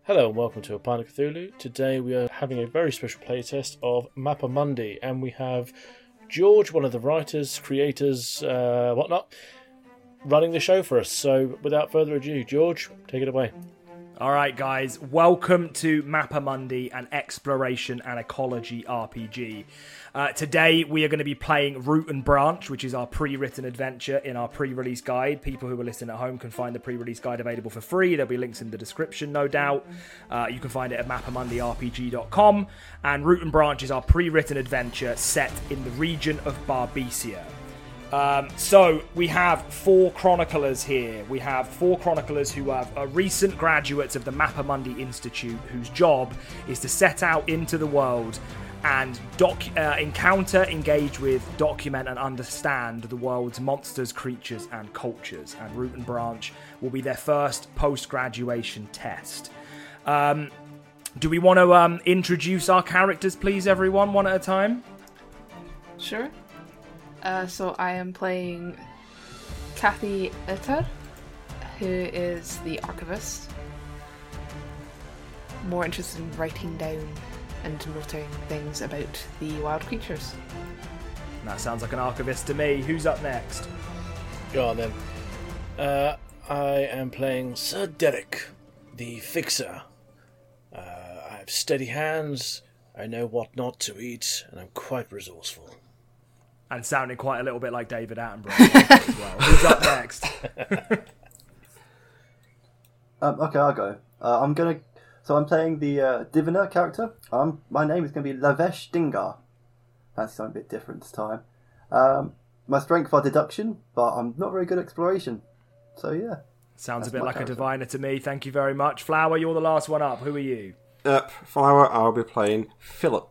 Hello and welcome to A Pint of Cthulhu. Today we are having a very special playtest of Mappa Mundi, and we have George, one of the writers, creators, whatnot, running the show for us. So without further ado, George, take it away. Alright guys, welcome to Mappa Mundi, an exploration and ecology RPG. Today we are going to be playing Root and Branch, which is our pre-written adventure in our pre-release guide. People who are listening at home can find the pre-release guide available for free. There'll be links in the description, no doubt. You can find it at mappamundyrpg.com. And Root and Branch is our pre-written adventure set in the region of Barbecia. So we have four chroniclers here. We have four chroniclers who are recent graduates of the Mappa Mundi Institute, whose job is to set out into the world and encounter, engage with, document and understand the world's monsters, creatures and cultures. And Root and Branch will be their first post-graduation test. Do we want to introduce our characters, please, everyone, one at a time? Sure. So I am playing Kathy Itter, who is the archivist. More interested in writing down and noting things about the wild creatures. That sounds like an archivist to me. Who's up next? Go on then. I am playing Sir Derek, the fixer. I have steady hands, I know what not to eat, and I'm quite resourceful. And sounding quite a little bit like David Attenborough as well. Who's up next? Okay, I'll go. I'm playing the diviner character. My name is going to be Lavesh Dingar. That's something a bit different this time. My strengths are deduction, but I'm not very good at exploration. So yeah. Sounds a bit like a diviner to me. Thank you very much. Flower, you're the last one up. Who are you? Flower, I'll be playing Philip.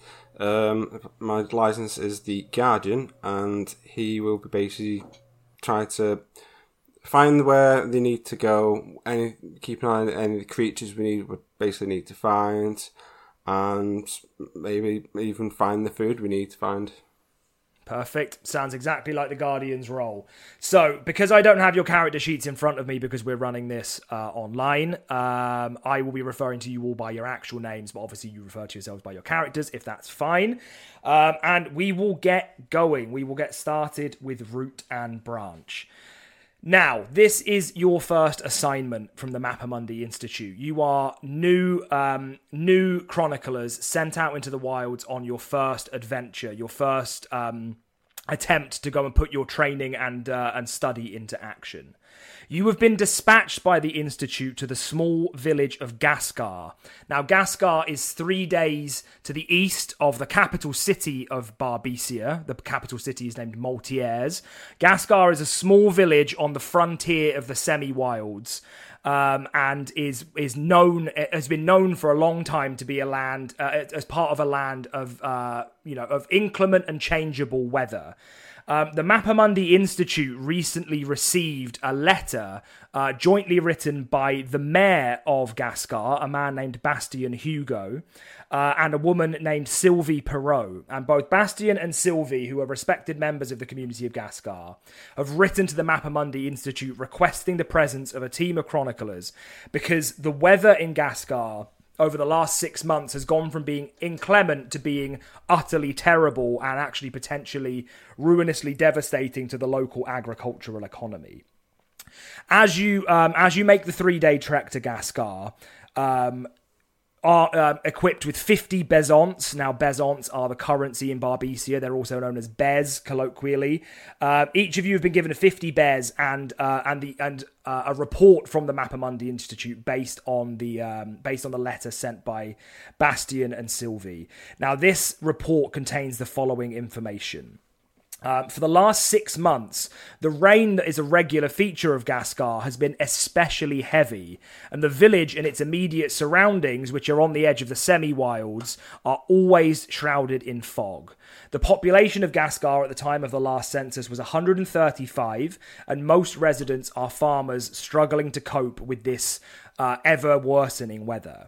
My license is the Guardian, and he will be basically trying to find where they need to go, keep an eye on any creatures we basically need to find, and maybe even find the food we need to find. Perfect. Sounds exactly like the Guardian's role. So, because I don't have your character sheets in front of me because we're running this online, I will be referring to you all by your actual names, but obviously you refer to yourselves by your characters, if that's fine. And we will get going. We will get started with Root and Branch. Now, this is your first assignment from the Mappa Mundi Institute. You are new chroniclers sent out into the wilds on your first adventure, your first attempt to go and put your training and study into action. You have been dispatched by the Institute to the small village of Gascar. Now, Gascar is 3 days to the east of the capital city of Barbecia. The capital city is named Moltiers. Gascar is a small village on the frontier of the semi-wilds, and has been known for a long time to be a land, as part of a land of inclement and changeable weather. The Mappa Mundi Institute recently received a letter jointly written by the mayor of Gascar, a man named Bastien Hugo, and a woman named Sylvie Perot. And both Bastien and Sylvie, who are respected members of the community of Gascar, have written to the Mappa Mundi Institute requesting the presence of a team of chroniclers because the weather in Gascar over the last 6 months has gone from being inclement to being utterly terrible and actually potentially ruinously devastating to the local agricultural economy. As you make the 3-day trek to Gascar, are equipped with 50 bezants. Now, bezants are the currency in Barbecia. They're also known as bez, colloquially. Each of you have been given a 50 bez and a report from the Mappa Mundi Institute based on the letter sent by Bastien and Sylvie. Now, this report contains the following information. For the last 6 months, the rain that is a regular feature of Gascar has been especially heavy, and the village and its immediate surroundings, which are on the edge of the semi-wilds, are always shrouded in fog. The population of Gascar at the time of the last census was 135, and most residents are farmers struggling to cope with this ever-worsening weather.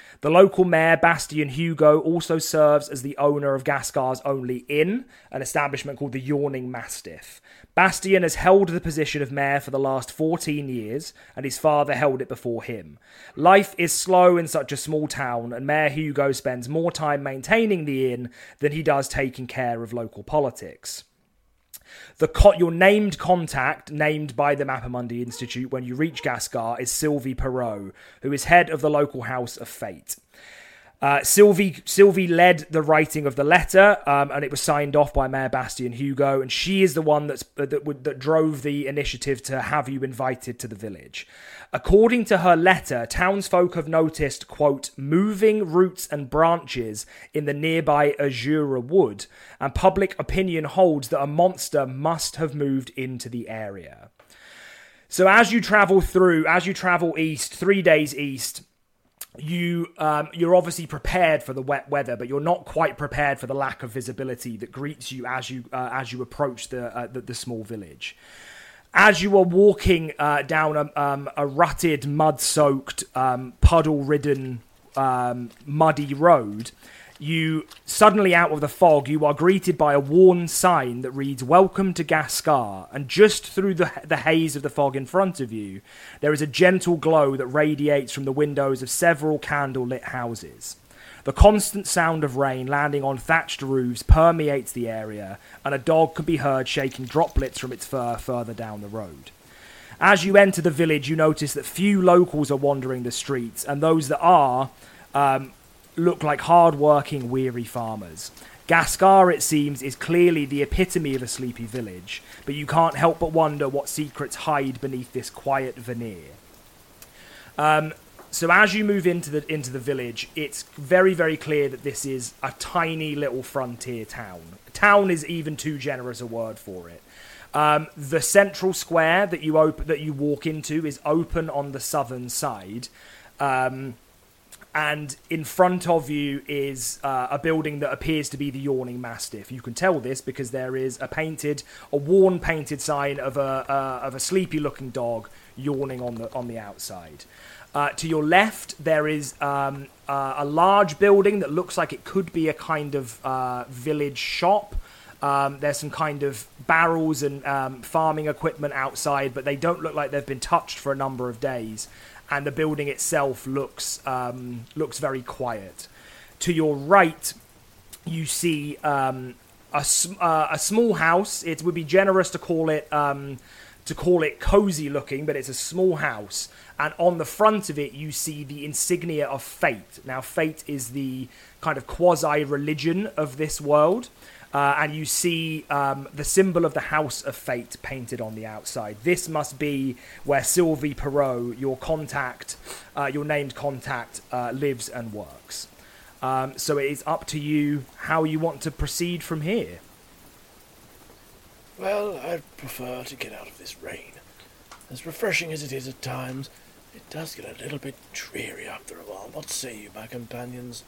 The local mayor, Bastien Hugo, also serves as the owner of Gascar's only inn, an establishment called the Yawning Mastiff. Bastien has held the position of mayor for the last 14 years, and his father held it before him. Life is slow in such a small town, and Mayor Hugo spends more time maintaining the inn than he does taking care of local politics. Your named contact, named by the Mappamundi Institute when you reach Gascar, is Sylvie Perot, who is head of the local House of Fate. Sylvie led the writing of the letter, and it was signed off by Mayor Bastien Hugo, and she is the one that drove the initiative to have you invited to the village. According to her letter, townsfolk have noticed, quote, moving roots and branches in the nearby Azura wood, and public opinion holds that a monster must have moved into the area. So as you travel east, 3 days east, you're obviously prepared for the wet weather, but you're not quite prepared for the lack of visibility that greets you as you approach the small village. As you are walking down a rutted, mud-soaked, puddle-ridden, muddy road, you suddenly, out of the fog, you are greeted by a worn sign that reads, "Welcome to Gascar," and just through the haze of the fog in front of you, there is a gentle glow that radiates from the windows of several candle-lit houses. The constant sound of rain landing on thatched roofs permeates the area, and a dog can be heard shaking droplets from its fur further down the road. As you enter the village, you notice that few locals are wandering the streets, and those that are look like hard-working, weary farmers. Gascar, it seems, is clearly the epitome of a sleepy village, but you can't help but wonder what secrets hide beneath this quiet veneer. So as you move into the village, it's very, very clear that this is a tiny little frontier town. Town is even too generous a word for it. The central square that you walk into is open on the southern side, and in front of you is a building that appears to be the Yawning Mastiff. You can tell this because there is a worn painted sign of a sleepy-looking dog yawning on the outside. To your left, there is a large building that looks like it could be a kind of village shop. There's some kind of barrels and farming equipment outside, but they don't look like they've been touched for a number of days. And the building itself looks very quiet. To your right, you see a small house. It would be generous to call it cozy looking, but it's a small house. And on the front of it, you see the insignia of Fate. Now, Fate is the kind of quasi-religion of this world. And you see the symbol of the House of Fate painted on the outside. This must be where Sylvie Perot, your named contact, lives and works. So it is up to you how you want to proceed from here. Well, I'd prefer to get out of this rain. As refreshing as it is at times, it does get a little bit dreary after a while. What say you, my companions?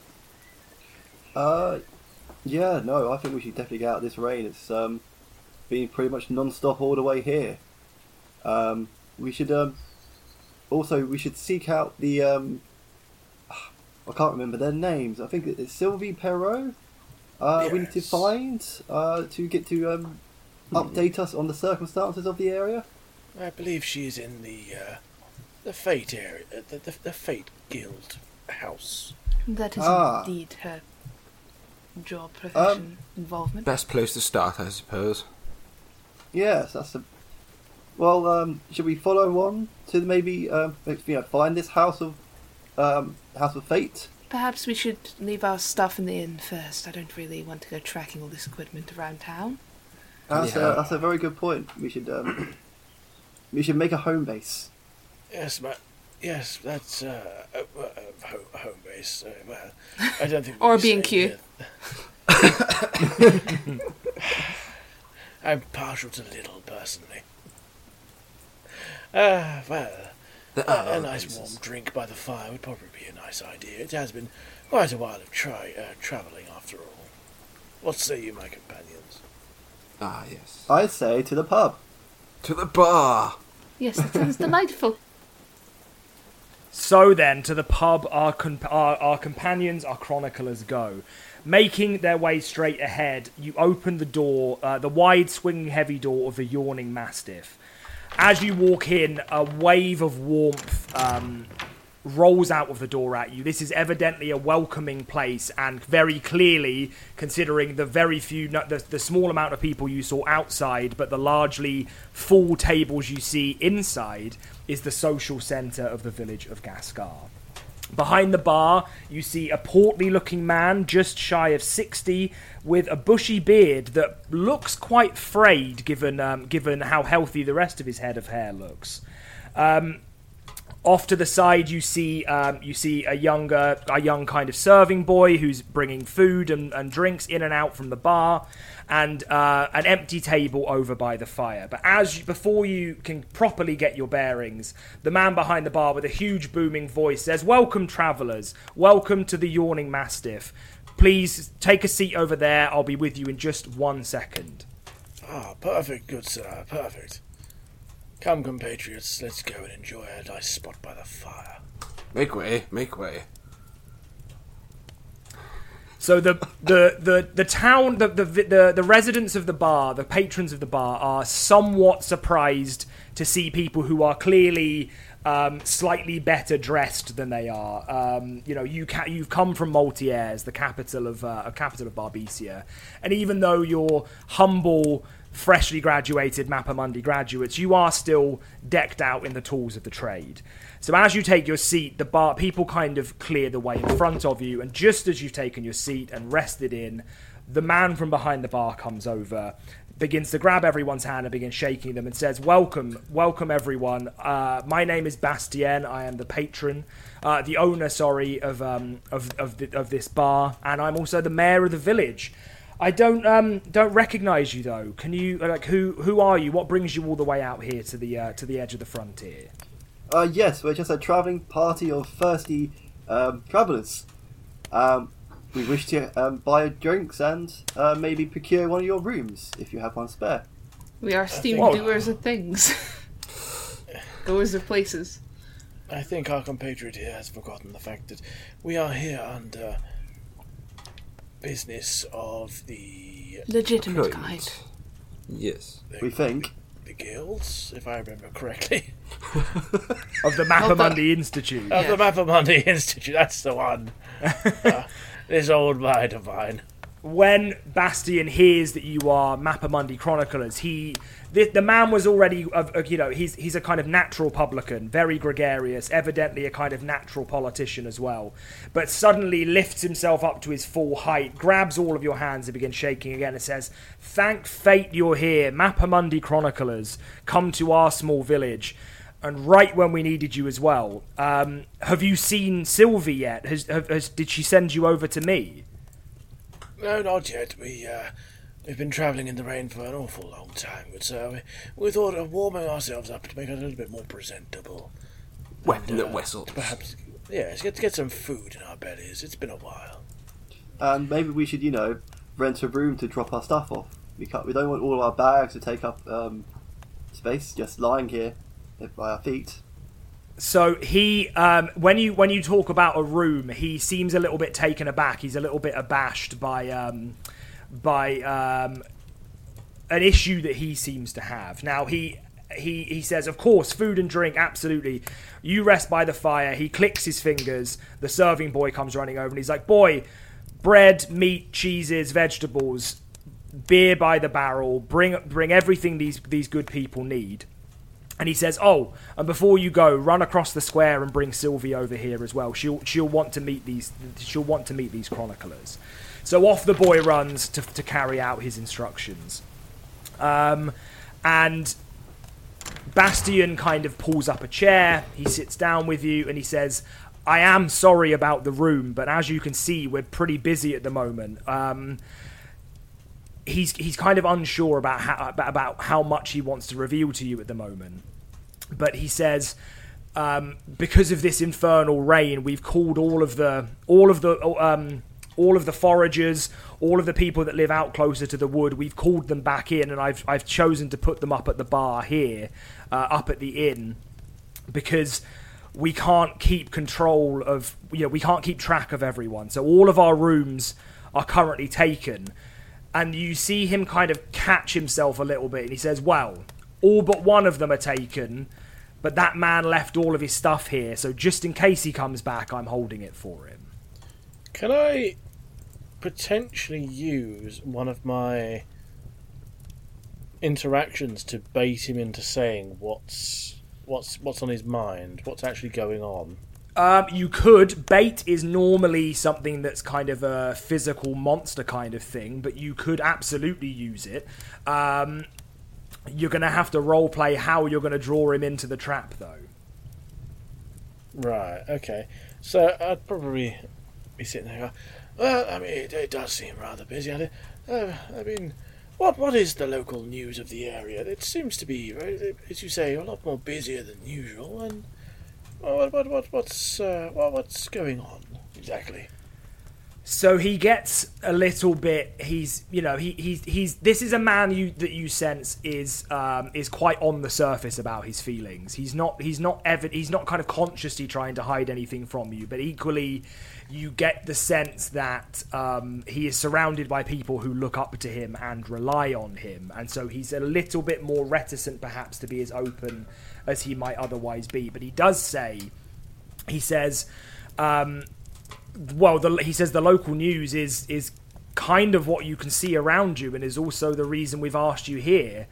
Yeah, no, I think we should definitely get out of this rain. It's been pretty much non-stop all the way here. We should seek out the I can't remember their names. I think it's Sylvie Perot. Yes. We need to find to get to update us on the circumstances of the area. I believe she's in the Fate area, the Fate Guild house. That is indeed her job, profession, involvement. Best place to start, I suppose. Yes, well, should we follow on to maybe find this House of Fate? Perhaps we should leave our stuff in the inn first. I don't really want to go tracking all this equipment around town. That's a very good point. We should make a home base. Yes, that's home base. Well, I don't think. Or B&Q. I'm partial to Little, personally. A nice warm drink by the fire would probably be a nice idea. It has been quite a while of travelling after all. What say you, my companions? Ah, yes. I say to the pub. To the bar! Yes, that sounds delightful. So then, to the pub our companions, our chroniclers go. Making their way straight ahead, you open the door, the wide swinging heavy door of the Yawning Mastiff. As you walk in, a wave of warmth rolls out of the door at you. This is evidently a welcoming place, and very clearly, considering the very few, the small amount of people you saw outside, but the largely full tables you see inside, is the social centre of the village of Gascar. Behind the bar, you see a portly-looking man, just shy of 60, with a bushy beard that looks quite frayed, given how healthy the rest of his head of hair looks. Off to the side, you see a young kind of serving boy who's bringing food and drinks in and out from the bar, and an empty table over by the fire. But before you can properly get your bearings, the man behind the bar with a huge booming voice says, "Welcome, travellers. Welcome to the Yawning Mastiff. Please take a seat over there. I'll be with you in just 1 second." Ah, perfect, good sir, perfect. Come, compatriots, let's go and enjoy a nice spot by the fire. Make way, make way. So the town, the residents of the bar, the patrons of the bar, are somewhat surprised to see people who are clearly slightly better dressed than they are. You've come from Maltiers, the capital of Barbecia, and even though you're humble, freshly graduated Mappamundi graduates, you are still decked out in the tools of the trade. So as you take your seat, the bar people kind of clear the way in front of you, and just as you've taken your seat and rested in, the man from behind the bar comes over, begins to grab everyone's hand and begins shaking them and says, welcome everyone. My name is Bastien. I am the patron, the owner, of this bar, and I'm also the mayor of the village. I don't recognise you though. Can you who are you? What brings you all the way out here to the edge of the frontier? Yes, we're just a travelling party of thirsty travellers. We wish to buy drinks and maybe procure one of your rooms if you have one spare. We are steam doers of things. Goers of places. I think our compatriot here has forgotten the fact that we are here under business of the legitimate kind. Yes. We think. The guilds, if I remember correctly. Of the Mappamundi Institute. Of the Mappamundi Institute, that's the one. This old mind of mine. When Bastien hears that you are Mappamundi chroniclers, the man was already, he's a kind of natural publican, very gregarious, evidently a kind of natural politician as well. But suddenly lifts himself up to his full height, grabs all of your hands and begins shaking again and says, "Thank fate you're here, Mappamundi chroniclers, come to our small village. And right when we needed you as well. Have you seen Sylvie yet? Did she send you over to me?" No, not yet. We've been travelling in the rain for an awful long time, good sir. We thought of warming ourselves up to make it a little bit more presentable. Weapon that whistles. Perhaps, yes, get some food in our bellies. It's been a while. And maybe we should, rent a room to drop our stuff off. We don't want all our bags to take up space just lying here by our feet. So he, when you talk about a room, he seems a little bit taken aback. He's a little bit abashed by an issue that he seems to have. Now he says, of course, food and drink, absolutely. You rest by the fire. He clicks his fingers. The serving boy comes running over and he's like, "Boy, bread, meat, cheeses, vegetables, beer by the barrel. Bring everything these good people need." And he says, "Oh, and before you go, run across the square and bring Sylvie over here as well. She'll want to meet these chroniclers." So off the boy runs to carry out his instructions. And Bastien kind of pulls up a chair. He sits down with you and he says, "I am sorry about the room, but as you can see, we're pretty busy at the moment." He's kind of unsure about how much he wants to reveal to you at the moment, but he says, because of this infernal rain, we've called all of the foragers, all of the people that live out closer to the wood. We've called them back in, and I've chosen to put them up at the bar here, up at the inn, because we can't keep control of, we can't keep track of everyone. So all of our rooms are currently taken. And you see him kind of catch himself a little bit. And he says, well, all but one of them are taken, but that man left all of his stuff here. So just in case he comes back, I'm holding it for him. Can I potentially use one of my interactions to bait him into saying what's on his mind, what's actually going on? You could. Bait is normally something that's kind of a physical monster kind of thing, but you could absolutely use it. You're going to have to roleplay how you're going to draw him into the trap, though. Right, okay. So I'd probably be sitting there going, well, I mean, it does seem rather busy. I mean, what is the local news of the area? It seems to be, as you say, a lot more busier than usual, and what's going on exactly? So he gets a little bit. He's this is a man that you sense is quite on the surface about his feelings. He's not kind of consciously trying to hide anything from you, but equally you get the sense that he is surrounded by people who look up to him and rely on him, and so he's a little bit more reticent perhaps to be as open as he might otherwise be. But he does say, he says, he says the local news is kind of what you can see around you, and is also the reason we've asked you here.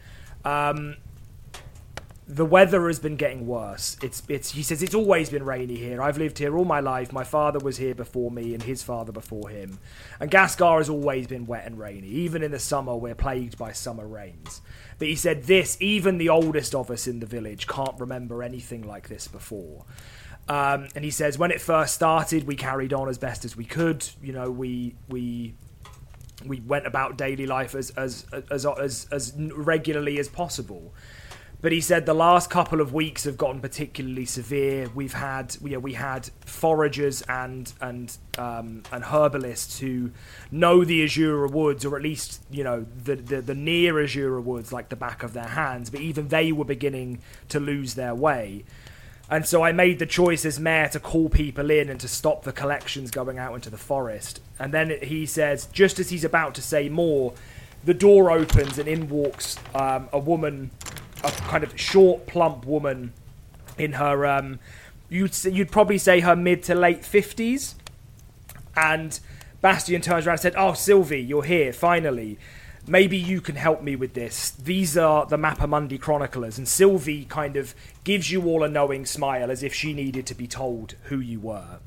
The weather has been getting worse. He says it's always been rainy here. I've lived here all my life. My father was here before me, and his father before him. And Gascar has always been wet and rainy. Even in the summer, we're plagued by summer rains. But he said even the oldest of us in the village can't remember anything like this before. And he says when it first started, we carried on as best as we could. We went about daily life as regularly as possible. But he said the last couple of weeks have gotten particularly severe. We had foragers and herbalists who know the Azura Woods, or at least the near Azura Woods like the back of their hands. But even they were beginning to lose their way. And so I made the choice as mayor to call people in and to stop the collections going out into the forest. And then he says, just as he's about to say more, the door opens and in walks a woman, a kind of short, plump woman in her, you'd probably say her mid to late 50s. And Bastien turns around and said, "Oh, Sylvie, you're here, finally. Maybe you can help me with this. These are the Mappamundi chroniclers." And Sylvie kind of gives you all a knowing smile, as if she needed to be told who you were.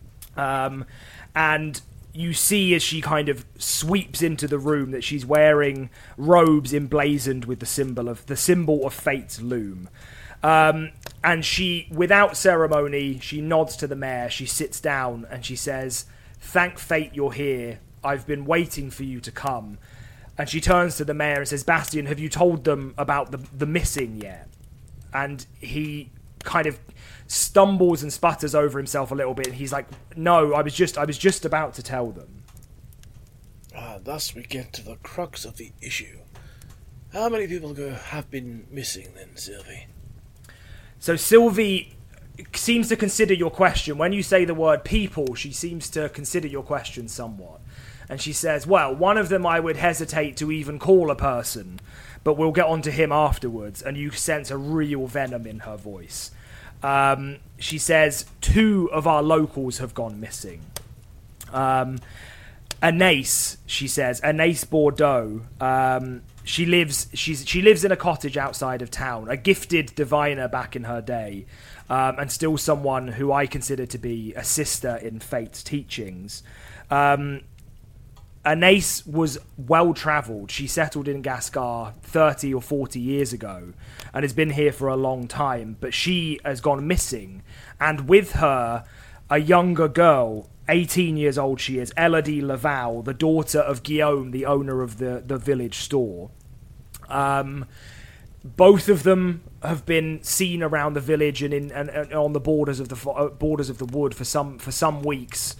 And you see as she kind of sweeps into the room that she's wearing robes emblazoned with the symbol of fate's loom. And she, without ceremony, she nods to the mayor. She sits down and she says, "Thank fate you're here. I've been waiting for you to come." And she turns to the mayor and says, "Bastien, have you told them about the missing yet?" And he kind of stumbles and sputters over himself a little bit, and he's like, "No, I was just about to tell them." Thus we get to the crux of the issue. How many people have been missing then, Sylvie? So Sylvie seems to consider your question. When you say the word people, she seems to consider your question somewhat. And she says, "Well, one of them I would hesitate to even call a person, but we'll get on to him afterwards." And you sense a real venom in her voice. She says, 2 of our locals have gone missing. Anais, she says, Anais Bordeaux. She lives in a cottage outside of town, a gifted diviner back in her day, and still someone who I consider to be a sister in Fate's teachings. Anais was well-travelled. She settled in Gascar 30 or 40 years ago and has been here for a long time, but she has gone missing. And with her, a younger girl, 18 years old she is, Elodie Laval, the daughter of Guillaume, the owner of the village store. Both of them have been seen around the village and on the borders of the wood for some weeks.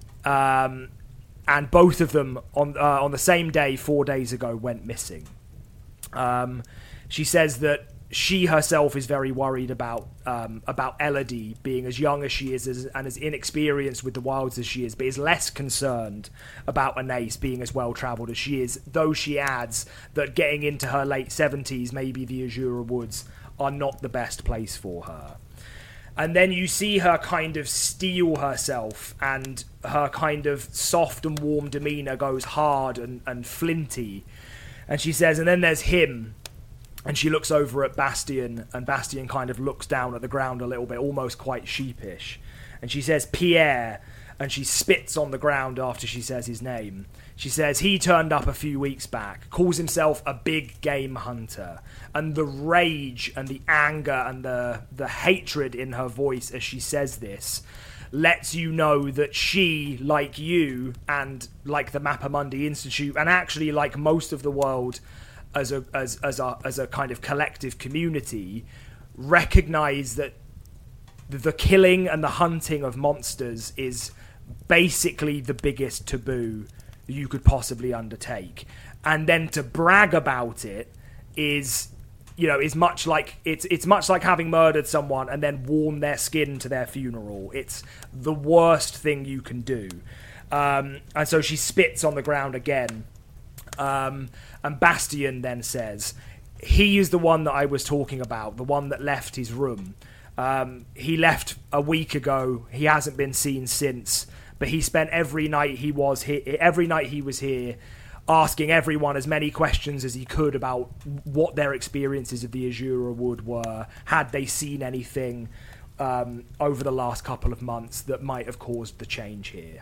And both of them on the same day, 4 days ago, went missing. She says that she herself is very worried about Elodie being as young as she is and as inexperienced with the wilds as she is, but is less concerned about Anais being as well-travelled as she is, though she adds that getting into her late 70s, maybe the Azura Woods are not the best place for her. And then you see her kind of steel herself, and her kind of soft and warm demeanour goes hard and flinty. And she says, and then there's him. And she looks over at Bastien, and Bastien kind of looks down at the ground a little bit, almost quite sheepish. And she says, Pierre, and she spits on the ground after she says his name. She says, he turned up a few weeks back, calls himself a big game hunter. And the rage and the anger and the hatred in her voice as she says this lets you know that she, like you, and like the Mappamundi Institute, and actually like most of the world as a kind of collective community, recognise that the killing and the hunting of monsters is basically the biggest taboo you could possibly undertake. And then to brag about it is much like it's much like having murdered someone and then worn their skin to their funeral. It's the worst thing you can do. And so she spits on the ground again. And Bastien then says, he is the one that I was talking about, the one that left his room. He left a week ago. He hasn't been seen since, but he spent every night he was here asking everyone as many questions as he could about what their experiences of the Azura Wood were. Had they seen anything over the last couple of months that might have caused the change here?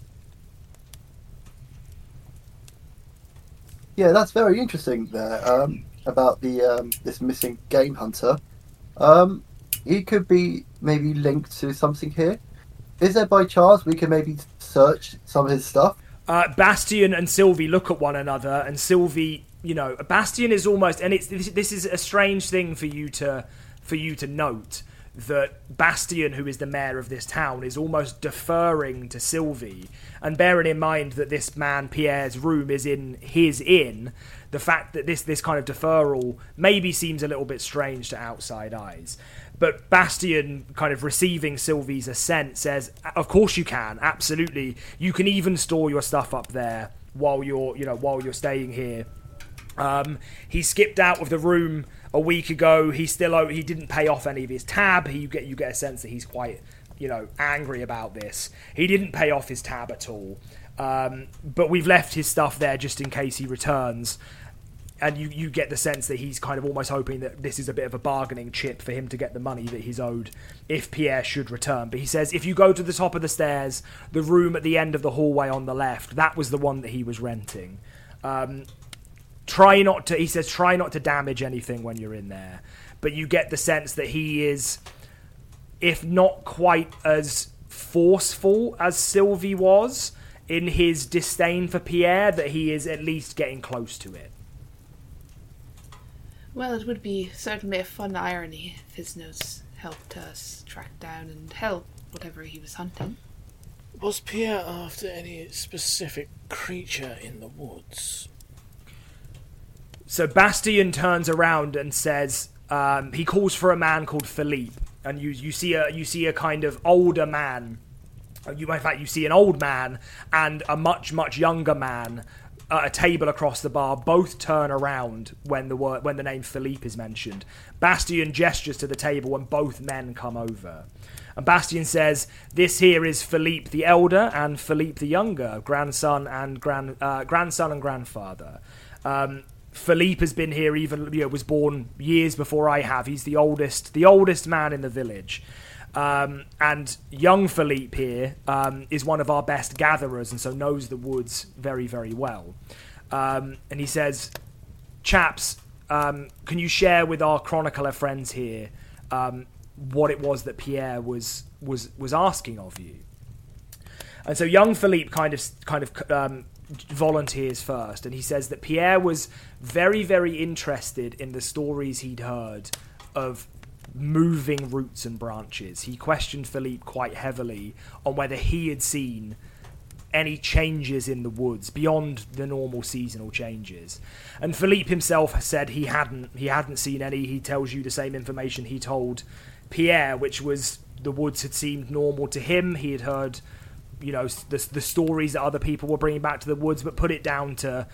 Yeah, that's very interesting there, about the this missing game hunter. He could be maybe linked to something here. Is there by chance we can maybe search some of his stuff? Bastien and Sylvie look at one another, and Sylvie, Bastien is almost, and this is a strange thing for you to note, that Bastien, who is the mayor of this town, is almost deferring to Sylvie. And bearing in mind that this man, Pierre's room, is in his inn, the fact that this kind of deferral maybe seems a little bit strange to outside eyes. But Bastien, kind of receiving Sylvie's assent, says, of course you can, absolutely. You can even store your stuff up there while you're staying here. He skipped out of the room a week ago. He didn't pay off any of his tab. You get a sense that he's quite, angry about this. He didn't pay off his tab at all. But we've left his stuff there just in case he returns. And you get the sense that he's kind of almost hoping that this is a bit of a bargaining chip for him to get the money that he's owed if Pierre should return. But he says, if you go to the top of the stairs, the room at the end of the hallway on the left, that was the one that he was renting. Try not to damage anything when you're in there. But you get the sense that he is, if not quite as forceful as Sylvie was in his disdain for Pierre, that he is at least getting close to it. Well, it would be certainly a fun irony if his notes helped us track down and help whatever he was hunting. Was Pierre after any specific creature in the woods? So Bastien turns around and says, he calls for a man called Philippe, and you see a kind of older man. In fact, you see an old man and a much, much younger man at a table across the bar. Both turn around when the name Philippe is mentioned. Bastien gestures to the table and both men come over. And Bastien says, this here is Philippe the elder and Philippe the younger, grandson and grandfather. Philippe has been here was born years before I have. He's the oldest man in the village. And young Philippe here is one of our best gatherers and so knows the woods very, very well. And he says, chaps, can you share with our chronicler friends here what it was that Pierre was asking of you? And so young Philippe kind of volunteers first, and he says that Pierre was very, very interested in the stories he'd heard of moving roots and branches. He questioned Philippe quite heavily on whether he had seen any changes in the woods beyond the normal seasonal changes. And Philippe himself said he hadn't seen any. He tells you the same information he told Pierre, which was the woods had seemed normal to him. He had heard, the stories that other people were bringing back to the woods, but put it down to,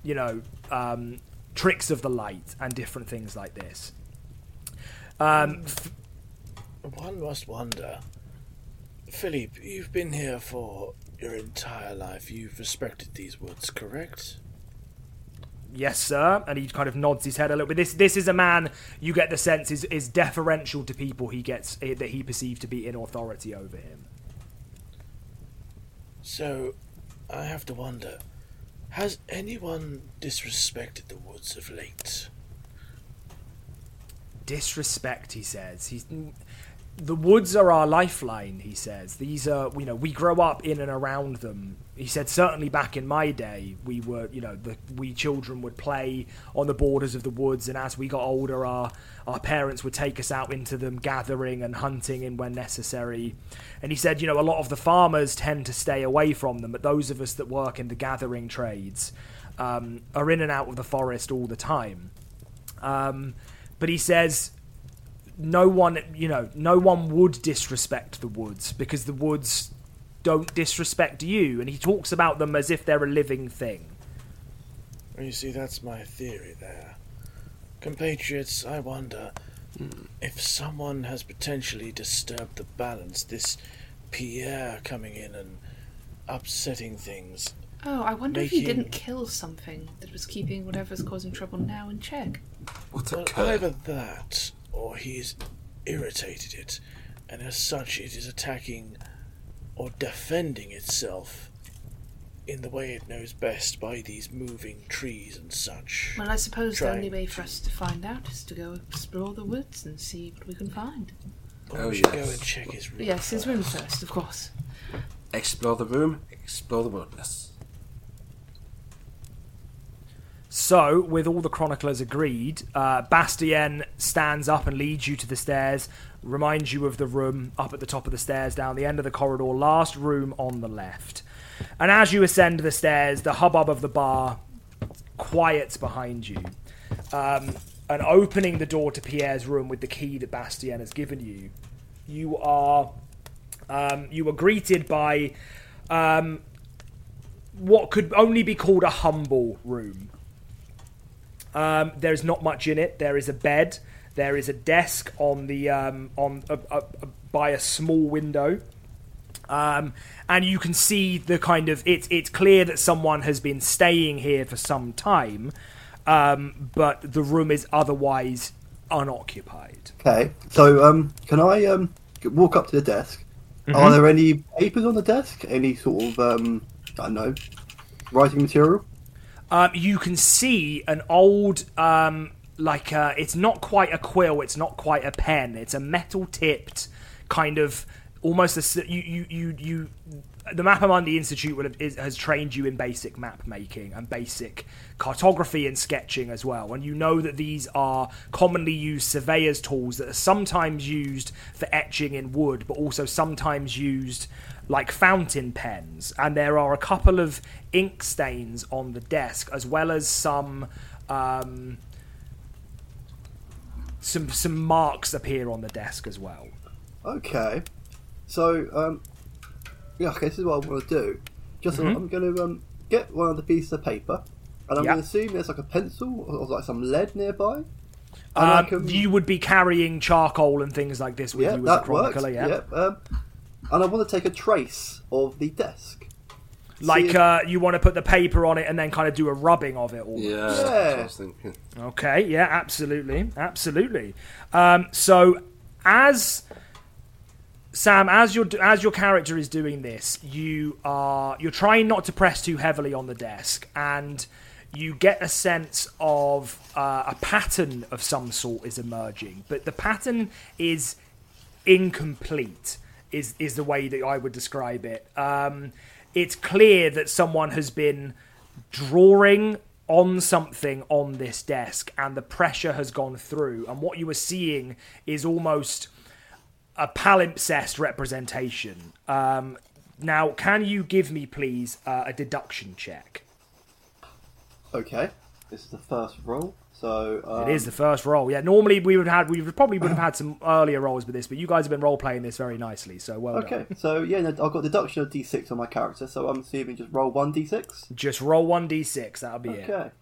tricks of the light and different things like this. One must wonder, Philippe, you've been here for your entire life. You've respected these woods, correct? Yes, sir. And he kind of nods his head a little bit. This is a man, you get the sense, is deferential to people that he perceives to be in authority over him. So, I have to wonder, has anyone disrespected the woods of late? Disrespect, he says. The woods are our lifeline, he says. These are, we grow up in and around them. He said, certainly back in my day, we were, we children would play on the borders of the woods, and as we got older, our parents would take us out into them, gathering and hunting and when necessary. And he said, a lot of the farmers tend to stay away from them, but those of us that work in the gathering trades are in and out of the forest all the time. But he says, no one would disrespect the woods because the woods don't disrespect you, and he talks about them as if they're a living thing. You see, that's my theory there. Compatriots, I wonder if someone has potentially disturbed the balance, this Pierre coming in and upsetting things. Oh, I wonder if he didn't kill something that was keeping whatever's causing trouble now in check. Either that, or he's irritated it, and as such it is attacking or defending itself in the way it knows best by these moving trees and such. Well, I suppose the only way for us to find out is to go explore the woods and see what we can find. Well, we should go and check his room. Yes, his room first, of course. Explore the room, explore the wilderness. So, with all the chroniclers agreed, Bastien stands up and leads you to the stairs, reminds you of the room up at the top of the stairs, down the end of the corridor, last room on the left. And as you ascend the stairs, the hubbub of the bar quiets behind you. And opening the door to Pierre's room with the key that Bastien has given you, you are greeted by what could only be called a humble room. There's not much in it. There is a bed. There is a desk on the by a small window, and you can see the kind of it's clear that someone has been staying here for some time, but the room is otherwise unoccupied. Okay, so can I walk up to the desk? Mm-hmm. Are there any papers on the desk? Any sort of I don't know, writing material? You can see an old, it's not quite a quill, it's not quite a pen, it's a metal-tipped kind of almost the Mappamundi Institute has trained you in basic map making and basic cartography and sketching as well, and you know that these are commonly used surveyor's tools that are sometimes used for etching in wood, but also sometimes used like fountain pens, and there are a couple of ink stains on the desk, as well as some marks appear on the desk as well. Okay, so okay, this is what I want to do. I'm going to get one of the pieces of paper, and I'm going to assume there's like a pencil or like some lead nearby. You would be carrying charcoal and things like this with you as a chronicler. And I want to take a trace of the desk. You want to put the paper on it and then kind of do a rubbing of it all. Yeah. That's what I was thinking. Okay, yeah, absolutely. So as Sam, as your character is doing this, you're trying not to press too heavily on the desk, and you get a sense of a pattern of some sort is emerging, but the pattern is incomplete. Is the way that I would describe it. It's clear that someone has been drawing on something on this desk, and the pressure has gone through. And what you are seeing is almost a palimpsest representation. Now, can you give me, please, a deduction check? Okay, this is the first roll. So It is the first roll. Yeah, normally we probably would have had some earlier rolls with this, but you guys have been role playing this very nicely, so well done. okay. So yeah, no, I've got deduction of D6 on my character, so I'm assuming just roll 1d6. Just roll 1d6, that'll be it. Okay.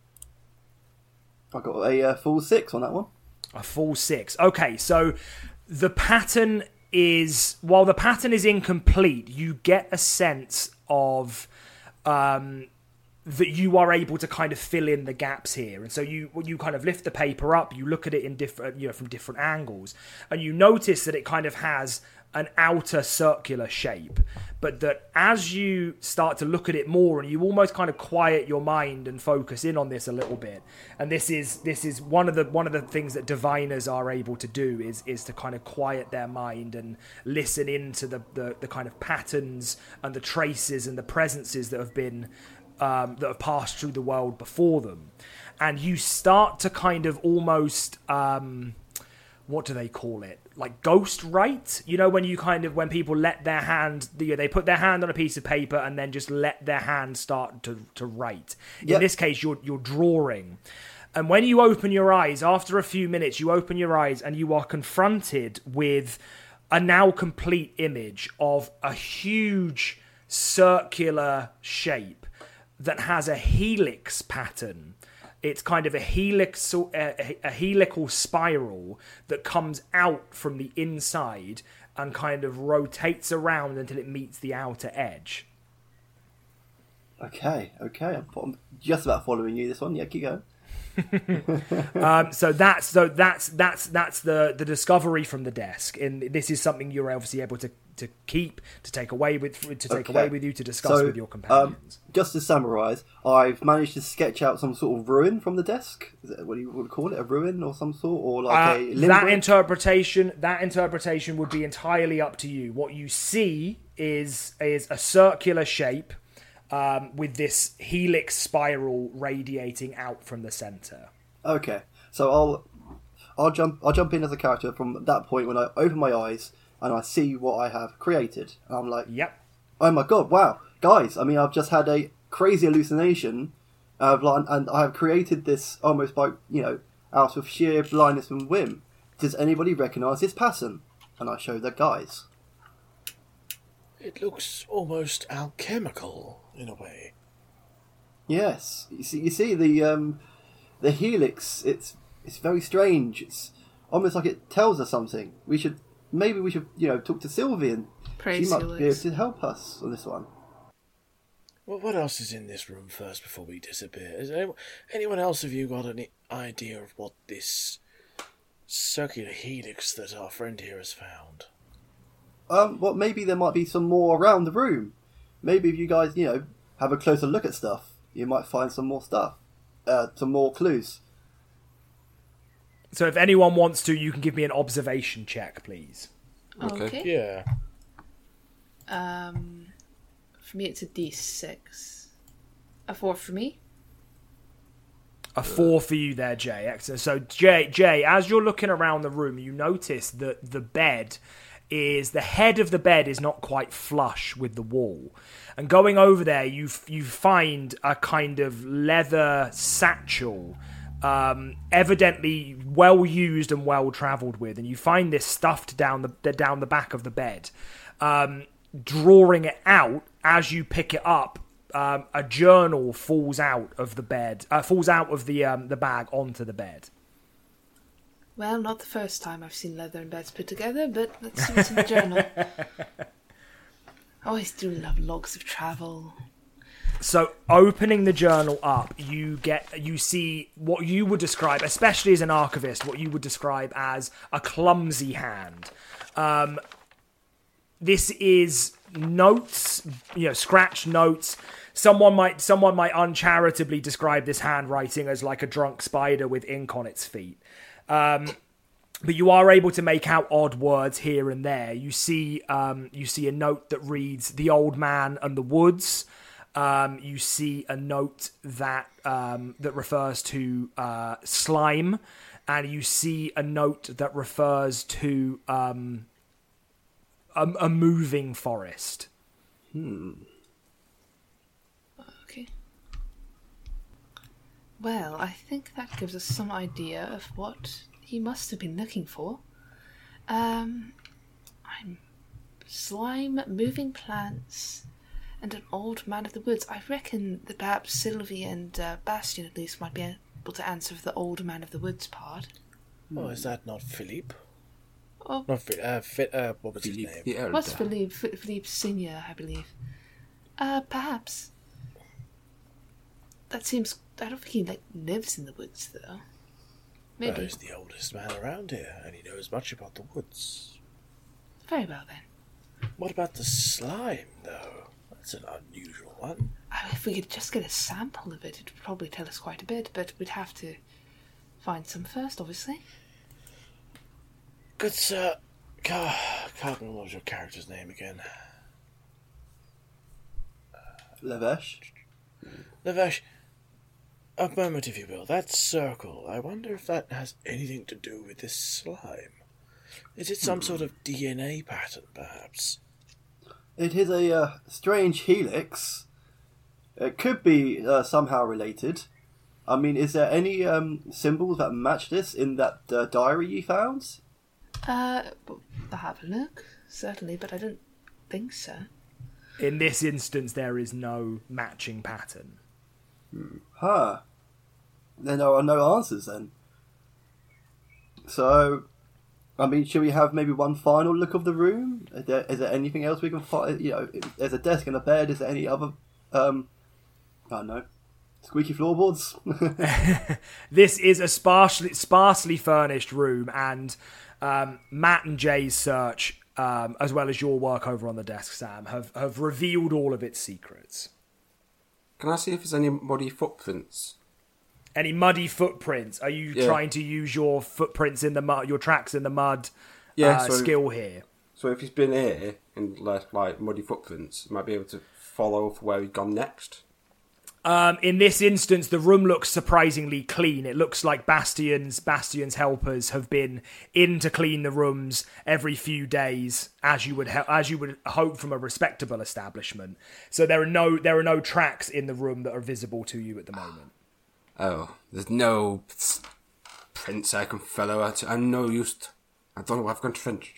I got a full 6 on that one. A full 6. Okay, so the pattern is, while the pattern is incomplete, you get a sense of that you are able to kind of fill in the gaps here. And so you kind of lift the paper up, you look at it in different, from different angles, and you notice that it kind of has an outer circular shape, but that as you start to look at it more and you almost kind of quiet your mind and focus in on this a little bit, and this is one of the things that diviners are able to do is to kind of quiet their mind and listen into the kind of patterns and the traces and the presences that have been that have passed through the world before them. And you start to kind of almost what do they call it, like ghost write, when people let their hand, they put their hand on a piece of paper and then just let their hand start to write. Yep. In this case, you're drawing. And when you open your eyes, after a few minutes, you open your eyes and you are confronted with a now complete image of a huge circular shape that has a helix pattern. It's kind of a helical spiral that comes out from the inside and kind of rotates around until it meets the outer edge. Okay. I'm just about following you this one. Yeah, keep going. So that's the discovery from the desk, and this is something you're obviously able to keep, to take away with you, to discuss with your companions. Just to summarise, I've managed to sketch out some sort of ruin from the desk. Is that what you would call it, a ruin or some sort, or like a limbrick? That interpretation would be entirely up to you. What you see is a circular shape with this helix spiral radiating out from the center. Okay, so I'll jump in as a character from that point when I open my eyes and I see what I have created. And I'm like, yep. Oh my god, wow, guys! I mean, I've just had a crazy hallucination, and I have created this almost by out of sheer blindness and whim. Does anybody recognise this pattern? And I show the guys. It looks almost alchemical in a way. Yes, you see the helix. It's very strange. It's almost like it tells us something. We should talk to Sylvie, and she might be able to help us on this one. Well, what else is in this room first before we disappear? Is anyone else of you got any idea of what this circular helix that our friend here has found? Well, maybe there might be some more around the room. Maybe if you guys, have a closer look at stuff, you might find some more stuff, some more clues. So if anyone wants to, you can give me an observation check, please. Okay. Yeah. For me, it's a D6. A 4 for me. A 4 for you there, Jay. Excellent. So, Jay, as you're looking around the room, you notice that the head of the bed is not quite flush with the wall. And going over there, you find a kind of leather satchel, evidently well used and well travelled with, and you find this stuffed down the back of the bed. Drawing it out as you pick it up, a journal falls out of the bed, falls out of the bag onto the bed. Well, not the first time I've seen leather and beds put together, but let's see what's in the journal. I always do love logs of travel. So, opening the journal up, you see what you would describe, especially as an archivist, what you would describe as a clumsy hand. This is notes, scratched notes. Someone might uncharitably describe this handwriting as like a drunk spider with ink on its feet. But you are able to make out odd words here and there. You see a note that reads "The Old Man and the Woods." You see a note that refers to slime, and you see a note that refers to a moving forest. Okay. Well, I think that gives us some idea of what he must have been looking for. I'm slime, moving plants, and an old man of the woods. I reckon that perhaps Sylvie and Bastion at least might be able to answer for the old man of the woods part. Oh, is that not Philippe? Oh, Not what was his name? The Elder. what's Philippe? Philippe Senior, I believe. Perhaps. That seems. I don't think he lives in the woods though. Maybe. He's the oldest man around here, and he knows much about the woods. Very well then. What about the slime, though? That's an unusual one. If we could just get a sample of it, it would probably tell us quite a bit, but we'd have to find some first, obviously. Good sir. Cardinal, what was your character's name again? Lavesh. Lavesh, a moment if you will. That circle, I wonder if that has anything to do with this slime. Is it some sort of DNA pattern, perhaps? It is a strange helix. It could be somehow related. I mean, is there any symbols that match this in that diary you found? I'll have a look, certainly, but I don't think so. In this instance, there is no matching pattern. Huh. Then there are no answers then. So, I mean, should we have maybe one final look of the room? Is there anything else we can find? You know, there's a desk and a bed. Is there any other, I don't know, squeaky floorboards? This is a sparsely furnished room, and Matt and Jay's search, as well as your work over on the desk, Sam, have revealed all of its secrets. Can I see if there's any muddy footprints? Any muddy footprints? Are you trying to use your footprints in the mud, your tracks in the mud skill here? So if he's been here and left like muddy footprints, you might be able to follow for where he's gone next. In this instance, the room looks surprisingly clean. It looks like Bastion's helpers have been in to clean the rooms every few days, as you would hope from a respectable establishment. So there are no tracks in the room that are visible to you at the moment. Oh, there's no prints I can follow. I'm no use. I don't know. I've gone French.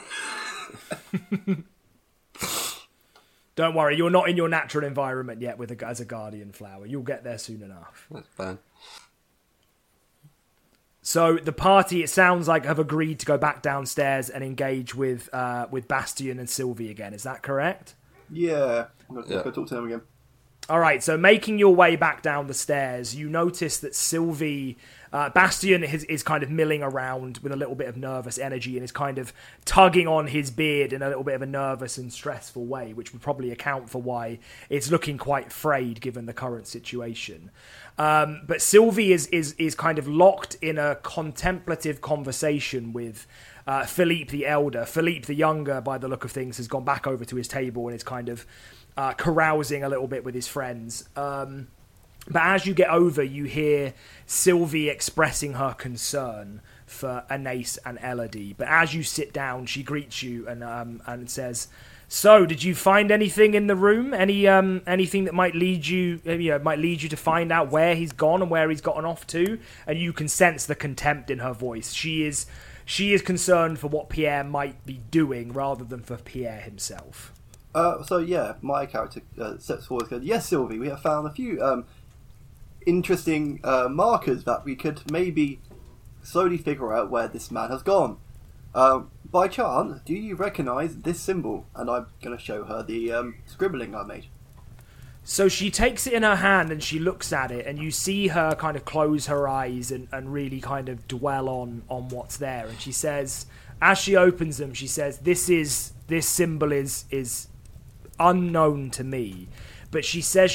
Don't worry, you're not in your natural environment yet as a guardian flower. You'll get there soon enough. That's fine. So the party, it sounds like, have agreed to go back downstairs and engage with Bastion and Sylvie again. Is that correct? Yeah. Let's go talk to them again. All right, so making your way back down the stairs, you notice that Sylvie, Bastion is kind of milling around with a little bit of nervous energy and is kind of tugging on his beard in a little bit of a nervous and stressful way, which would probably account for why it's looking quite frayed given the current situation. But Sylvie is kind of locked in a contemplative conversation with Philippe the Elder. Philippe the Younger, by the look of things, has gone back over to his table and is kind of carousing a little bit with his friends. But as you get over, you hear Sylvie expressing her concern for Anais and Elodie. But as you sit down, she greets you and says, "So, did you find anything in the room? Anything that might lead you to find out where he's gone and where he's gotten off to?" And you can sense the contempt in her voice. She is concerned for what Pierre might be doing rather than for Pierre himself. So yeah, my character steps forward and goes, "Yes, Sylvie, we have found a few interesting markers that we could maybe slowly figure out where this man has gone. By chance, do you recognise this symbol?" And I'm going to show her the scribbling I made. So she takes it in her hand and she looks at it, and you see her kind of close her eyes and really kind of dwell on what's there. And she says, as she opens them, she says, this symbol is unknown to me, but she says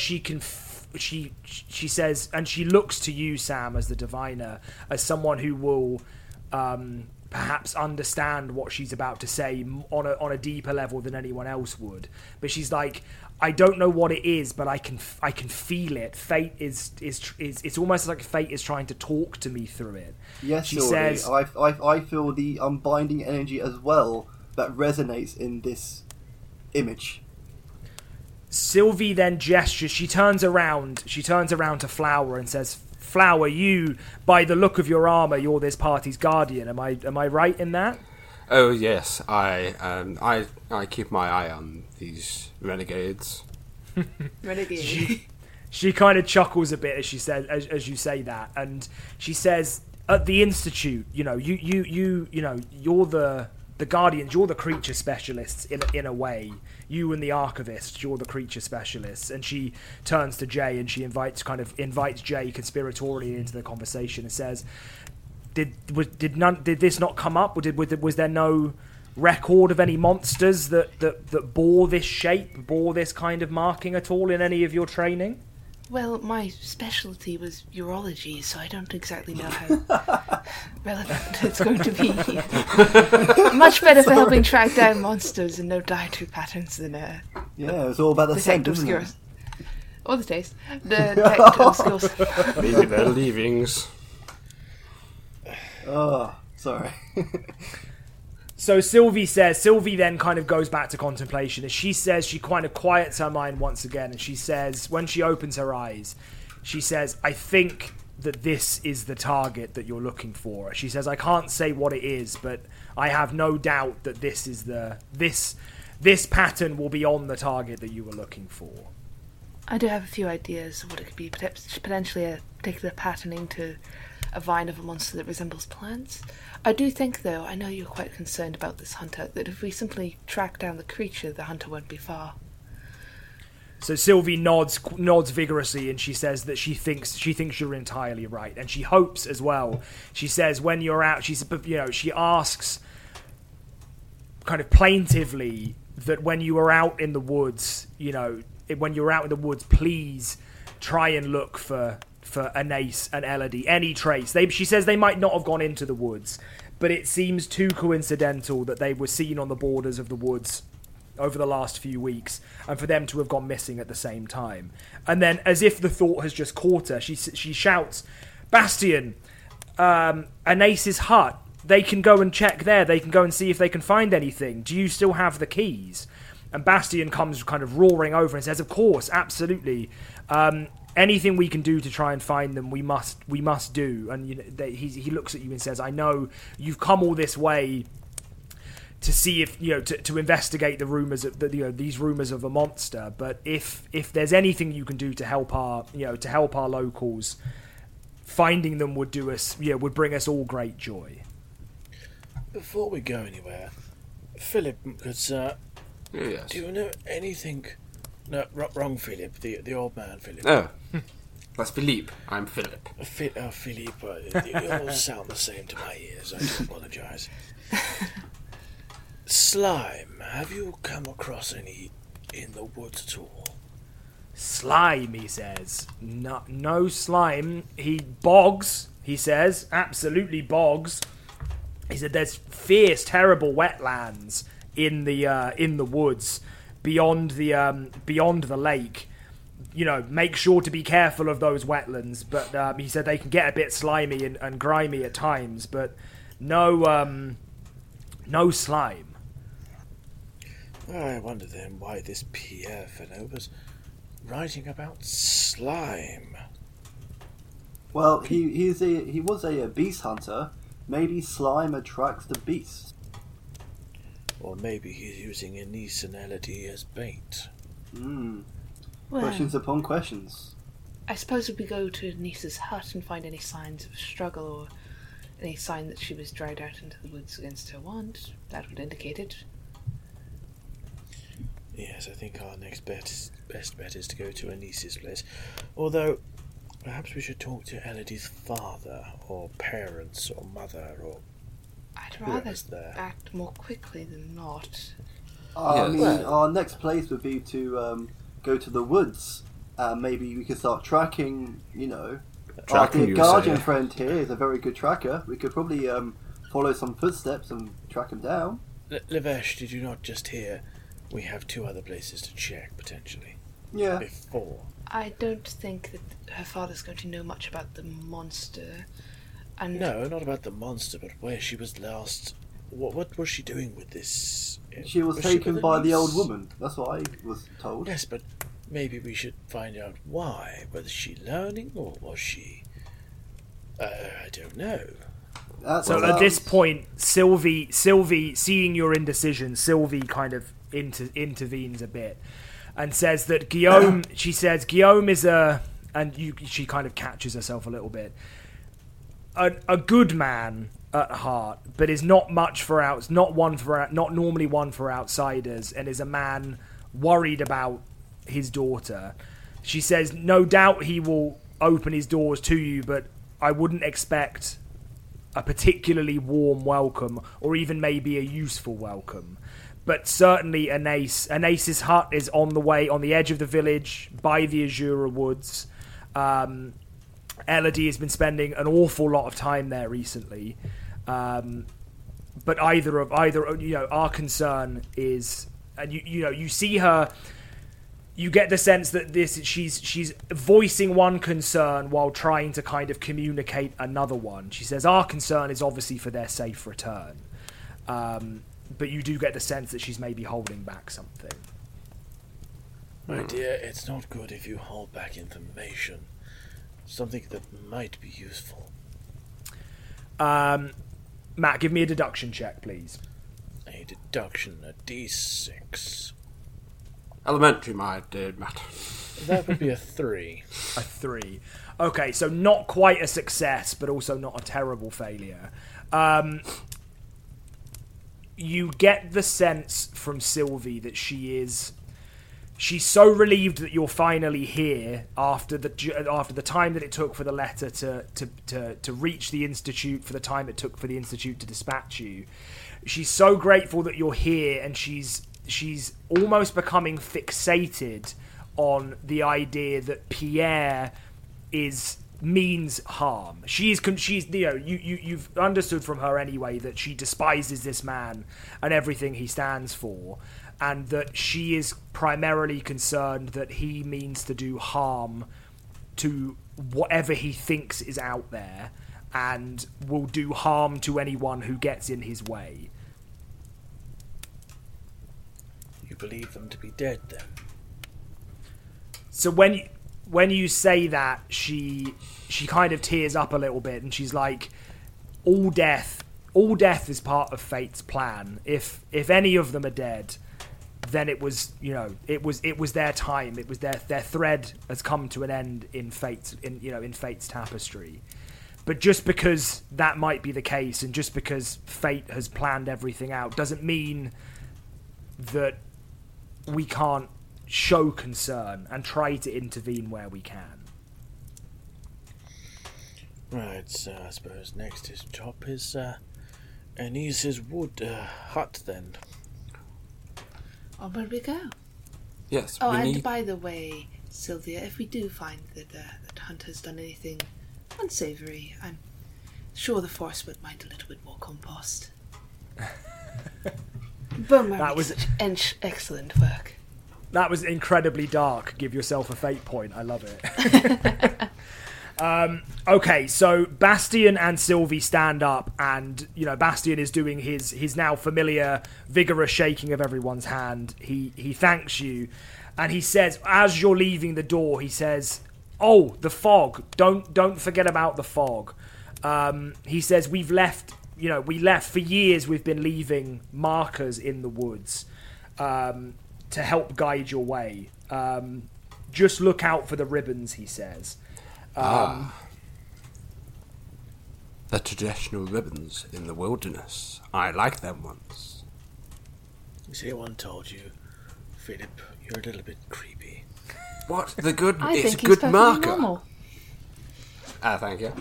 she says, and she looks to you, Sam, as the diviner, as someone who will perhaps understand what she's about to say on a deeper level than anyone else would. But she's like, I don't know what it is, but I can feel it. Fate is it's almost like fate is trying to talk to me through it. Yes, she Sylvie, says, I feel the unbinding energy as well that resonates in this image. Sylvie then gestures. She turns around to Flower and says, "Flower, you, by the look of your armor, you're this party's guardian. Am I right in that?" Oh yes, I keep my eye on these renegades. Renegade. She kind of chuckles a bit as she says, as you say that, and she says, "At the Institute, you know, you're the guardians. You're the creature specialists in a way. You and the archivist, you're the creature specialists." And she turns to Jay and she invites Jay conspiratorially into the conversation and says, "Did this not come up? Was there no record of any monsters that bore this shape, bore this kind of marking at all in any of your training?" Well, my specialty was urology, so I don't exactly know how relevant it's going to be. Much better for helping track down monsters and know dietary patterns than Yeah, it was all about the scent, detective wasn't it? skills. Or the taste. The detective skills. Maybe their leavings. Oh, sorry. So Sylvie then kind of goes back to contemplation. As she says, she kind of quiets her mind once again, and she says, when she opens her eyes, she says, "I think that this is the target that you're looking for." She says, "I can't say what it is, but I have no doubt that this is this pattern will be on the target that you were looking for." I do have a few ideas of what it could be. Potentially a particular patterning to a vine of a monster that resembles plants. I do think, though, I know you're quite concerned about this hunter, that if we simply track down the creature, the hunter won't be far. So Sylvie nods vigorously, and she says that she thinks you're entirely right, and she hopes as well. She says when you're out, she asks kind of plaintively that when you are out in the woods, please try and look for Anais and Elodie, any trace. She says they might not have gone into the woods, but it seems too coincidental that they were seen on the borders of the woods over the last few weeks, and for them to have gone missing at the same time. And then, as if the thought has just caught her, she shouts, "Bastian, Anais's hut, they can go and check there, they can go and see if they can find anything. Do you still have the keys?" And Bastian comes kind of roaring over and says, "Of course, absolutely. Anything we can do to try and find them, we must do." And he looks at you and says, "I know you've come all this way to see if to investigate the rumors of these rumors of a monster. But if there's anything you can do to help our locals, finding them would bring us all great joy." Before we go anywhere, Philip, because Yes. do you know anything? No, wrong Philip, the old man Philip. Oh, that's Philippe. I'm Philip. Philippe, they all sound the same to my ears. I do apologise. Slime, have you come across any in the woods at all? Slime, he says. No slime. Bogs, he says. Absolutely bogs. He said there's fierce, terrible wetlands in the woods beyond the lake. Make sure to be careful of those wetlands. But he said they can get a bit slimy and grimy at times, but no slime. I wonder then why this Pierre fellow was writing about slime. Well, he was a beast hunter. Maybe slime attracts the beast. Or maybe he's using Anais and Elodie as bait. Well, Questions upon questions. I suppose if we go to Nisa's hut and find any signs of struggle or any sign that she was dragged out into the woods against her want, that would indicate it. Yes, I think our best bet is to go to Anis's place. Although, perhaps we should talk to Elodie's father, or parents, or mother, or... I'd rather whoever's there. act more quickly than not. I Yes. mean, our next place would be to go to the woods. Maybe we could start tracking, Tracking, our you guardian say? friend here is a very good tracker. We could probably follow some footsteps and track him down. Lavesh, did you not just hear? We have 2 other places to check, potentially. Yeah. Before. I don't think that her father's going to know much about the monster. And No, not about the monster, but where she was last... What was she doing with this? She was with taken by the Anais? old woman. That's what I was told. Yes, but maybe we should find out why. Was she learning, or was she... I don't know. So at this point, Sylvie, seeing your indecision, Sylvie kind of intervenes a bit and says that Guillaume. She says Guillaume is she kind of catches herself a little bit. A good man at heart, but is not normally one for outsiders, and is a man worried about his daughter. She says, no doubt he will open his doors to you, but I wouldn't expect a particularly warm welcome, or even maybe a useful welcome. But certainly Anace's hut is on the edge of the village, by the Azura Woods. Elodie has been spending an awful lot of time there recently. But our concern is, and you see her. You get the sense that she's voicing one concern while trying to kind of communicate another one. She says, our concern is obviously for their safe return. But you do get the sense that she's maybe holding back something. My dear, it's not good if you hold back information. Something that might be useful. Matt, give me a deduction check, please. A deduction, a D6. Elementary, my dear Matt. That would be a 3. A 3. Okay, so not quite a success, but also not a terrible failure. You get the sense from Sylvie that she's so relieved that you're finally here after the time that it took for the letter to reach the Institute, for the time it took for the Institute to dispatch you. She's so grateful that you're here, and she's almost becoming fixated on the idea that Pierre means harm. You've understood from her anyway that she despises this man and everything he stands for, and that she is primarily concerned that he means to do harm to whatever he thinks is out there, and will do harm to anyone who gets in his way. You believe them to be dead, then? So when you say that, she kind of tears up a little bit, and she's like, all death is part of fate's plan. If any of them are dead, then it was their time. It was their thread has come to an end in fate's tapestry. But just because that might be the case, and just because fate has planned everything out, doesn't mean that we can't show concern and try to intervene where we can. Right, so I suppose next his job is Anice's wood hut, then. On where we go? Yes. Oh, and by the way, Sylvia, if we do find that Hunter's done anything unsavoury, I'm sure the Force would mind a little bit more compost. That was excellent work. That was incredibly dark. Give yourself a fate point. I love it. Okay, so Bastien and Sylvie stand up, and Bastien is doing his now familiar, vigorous shaking of everyone's hand. He thanks you, and he says, as you're leaving the door, he says, "Oh, the fog! Don't forget about the fog." He says, we left for years. We've been leaving markers in the woods to help guide your way. Just look out for the ribbons, he says. The traditional ribbons in the wilderness. I like them ones. Has anyone told you, Philip, you're a little bit creepy? What? It's a think good he's marker. Normal. Thank you.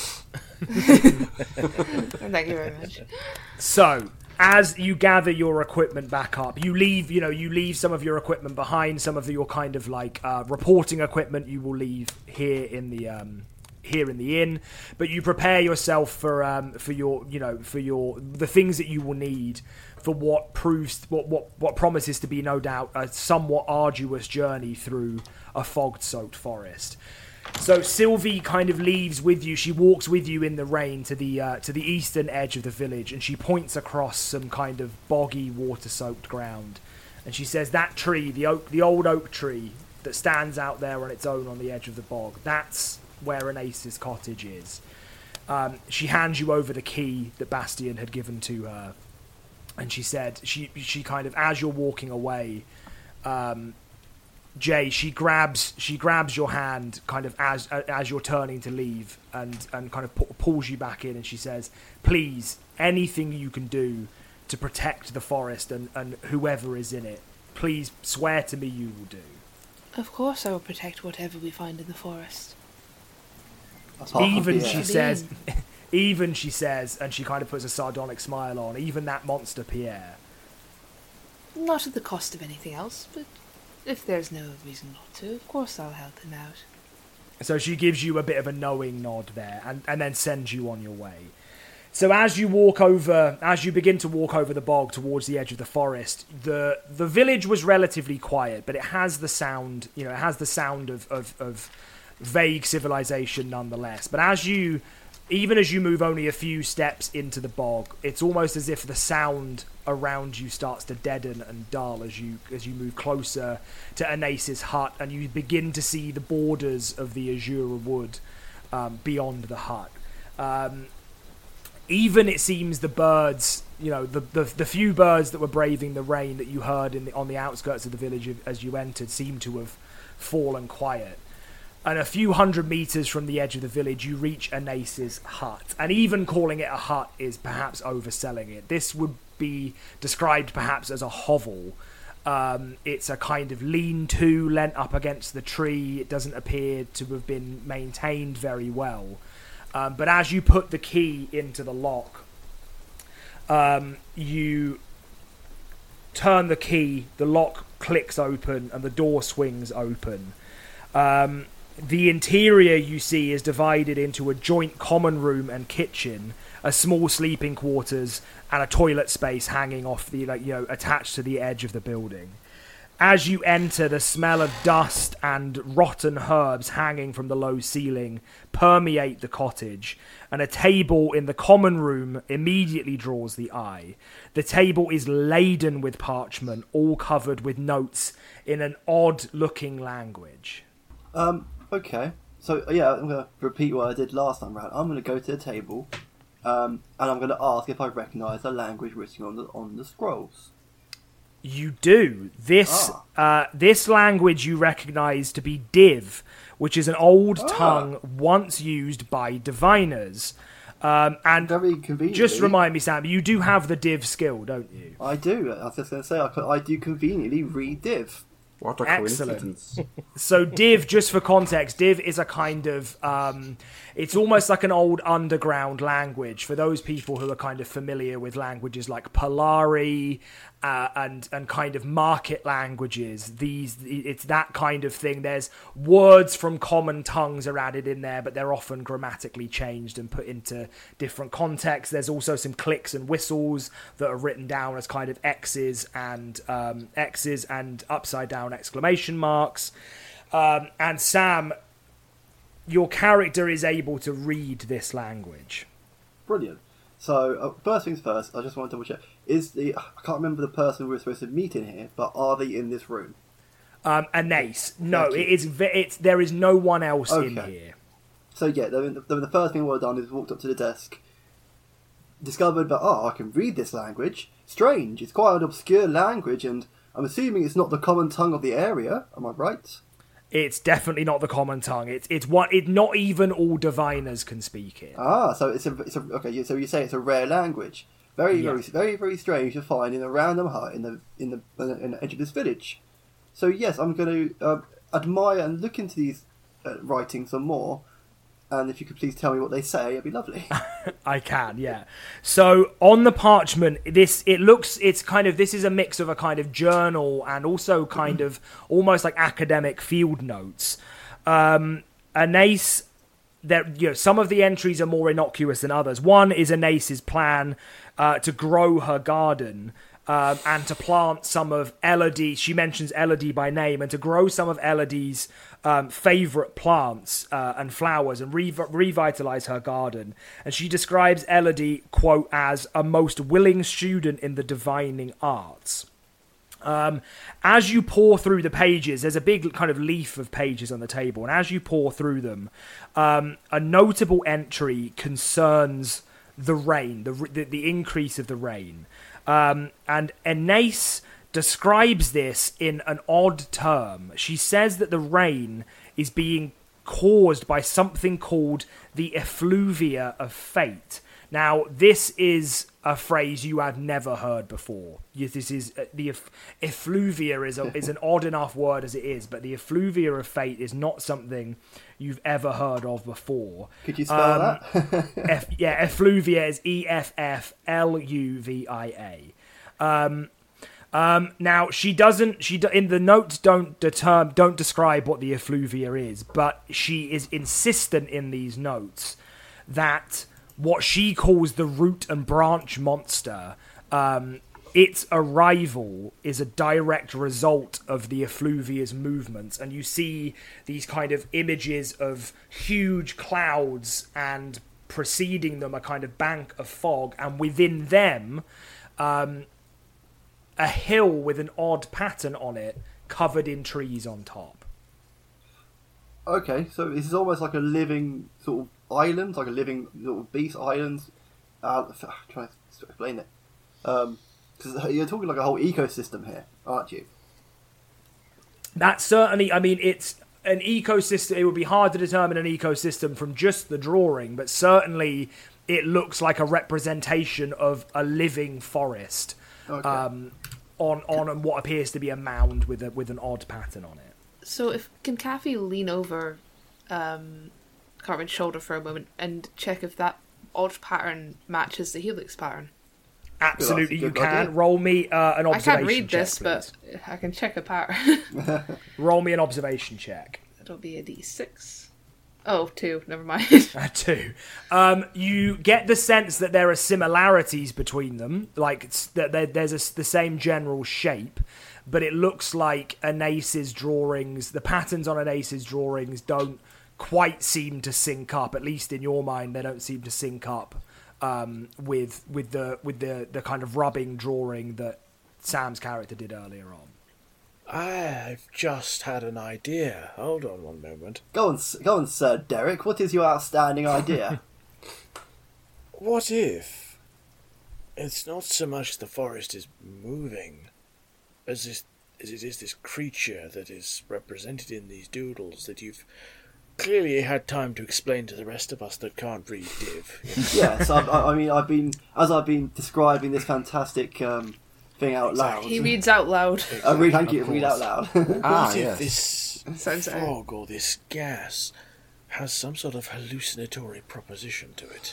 Thank you very much. So, as you gather your equipment back up, you leave some of your equipment behind. Some of your kind of like reporting equipment you will leave here in the inn, but you prepare yourself for the things that you will need for what promises to be, no doubt, a somewhat arduous journey through a fog-soaked forest. So Sylvie kind of leaves with you. She walks with you in the rain to the eastern edge of the village, and she points across some kind of boggy, water-soaked ground. And she says, "That tree, the old oak tree that stands out there on its own on the edge of the bog. That's where Anace's cottage is. She hands you over the key that Bastian had given to her, and she said, she kind of, as you're walking away, Jay, she grabs your hand kind of as you're turning to leave, and kind of pulls you back in, and she says, please, anything you can do to protect the forest and whoever is in it, please swear to me you will do. Of course I will protect whatever we find in the forest. Even she says, and she kind of puts a sardonic smile on, even that monster Pierre. Not at the cost of anything else, but if there's no reason not to, of course I'll help him out. So she gives you a bit of a knowing nod there, and then sends you on your way. So as you begin to walk over the bog towards the edge of the forest, the village was relatively quiet, but it has the sound, of vague civilization nonetheless. But even as you move only a few steps into the bog, it's almost as if the sound around you starts to deaden and dull as you move closer to Anace's hut, and you begin to see the borders of the Azura wood beyond the hut. Even it seems the birds, the few birds that were braving the rain that you heard on the outskirts of the village as you entered seem to have fallen quiet. And a few hundred meters from the edge of the village, you reach Anace's hut. And even calling it a hut is perhaps overselling it. This would be described perhaps as a hovel. It's a kind of lean-to lent up against the tree. It doesn't appear to have been maintained very well. But as you put the key into the lock, you turn the key, the lock clicks open, and the door swings open. The interior, you see, is divided into a joint common room and kitchen, a small sleeping quarters, and a toilet space hanging off attached to the edge of the building. As you enter, the smell of dust and rotten herbs hanging from the low ceiling permeate the cottage, and a table in the common room immediately draws the eye. The table is laden with parchment, all covered with notes in an odd-looking language. Okay. So, yeah, I'm going to repeat what I did last time round. I'm going to go to the table, and I'm going to ask if I recognise the language written on the scrolls. You do. This language you recognise to be Div, which is an old tongue once used by diviners. And very convenient. Just remind me, Sam, you do have the Div skill, don't you? I do. I was just going to say, I do conveniently read Div. What a coincidence. So Div, just for context, Div is a kind of, it's almost like an old underground language for those people who are kind of familiar with languages like Polari and kind of market languages. It's that kind of thing. There's words from common tongues are added in there, but they're often grammatically changed and put into different contexts. There's also some clicks and whistles that are written down as kind of X's and upside down exclamation marks. And Sam, your character is able to read this language. Brilliant. So, first things first, I just want to double check. I can't remember the person we were supposed to meet in here, but are they in this room? Anace. No, there is no one else in here. So, yeah, the first thing I would have done is walked up to the desk, discovered that, I can read this language. Strange, it's quite an obscure language, and I'm assuming it's not the common tongue of the area. Am I right? It's definitely not the common tongue. It's not even all diviners can speak it. So it's a okay. So you say it's a rare language. Very very strange to find in a random hut in the edge of this village. So yes, I'm going to admire and look into these writings some more. And if you could please tell me what they say, it'd be lovely. I can, yeah. So on the parchment, this is a mix of a kind of journal and also kind of almost like academic field notes. Anace, some of the entries are more innocuous than others. One is Anace's plan to grow her garden. And to plant some of Elodie, she mentions Elodie by name, and to grow some of Elodie's favourite plants and flowers and revitalise her garden. And she describes Elodie, quote, as a most willing student in the divining arts. As you pour through the pages, there's a big kind of leaf of pages on the table, and as you pour through them, a notable entry concerns the rain, the increase of the rain. And Enace describes this in an odd term. She says that the rain is being caused by something called the effluvia of fate. Now, this is a phrase you have never heard before. This is the effluvia is an odd enough word as it is, but the effluvia of fate is not something you've ever heard of before. Could you spell that? Effluvia is EFFLUVIA. Now she doesn't. In the notes don't describe what the effluvia is, but she is insistent in these notes that what she calls the root and branch monster, its arrival is a direct result of the effluvia's movements, and you see these kind of images of huge clouds, and preceding them a kind of bank of fog, and within them, a hill with an odd pattern on it, covered in trees on top. Okay, so this is almost like a living sort of island, like a living sort of beast island. Trying to explain it. Because you're talking like a whole ecosystem here, aren't you? That's certainly, I mean, it's an ecosystem. It would be hard to determine an ecosystem from just the drawing, but certainly it looks like a representation of a living forest. Okay. On what appears to be a mound with an odd pattern on it. So can Kathy lean over Cartman's shoulder for a moment and check if that odd pattern matches the helix pattern? Absolutely, you can. Idea. Roll me an observation check. I can't read this, but I can check a pattern. Roll me an observation check. It'll be a D6. Oh, 2. Never mind. 2. You get the sense that there are similarities between them, like that there's the same general shape, but it looks like Enace's drawings, the patterns on Enace's drawings don't quite seem to sync up. At least in your mind, they don't seem to sync up with the kind of rubbing drawing that Sam's character did earlier on. I've just had an idea. Hold on one moment. Go on, Sir Derek. What is your outstanding idea? What if it's not so much the forest is moving as it is this creature that is represented in these doodles that you've clearly had time to explain to the rest of us that can't read Div. Yes, I mean, I've been describing this fantastic thing out loud. He reads out loud. Thank you. Read out loud. What if this fog or this gas has some sort of hallucinatory proposition to it?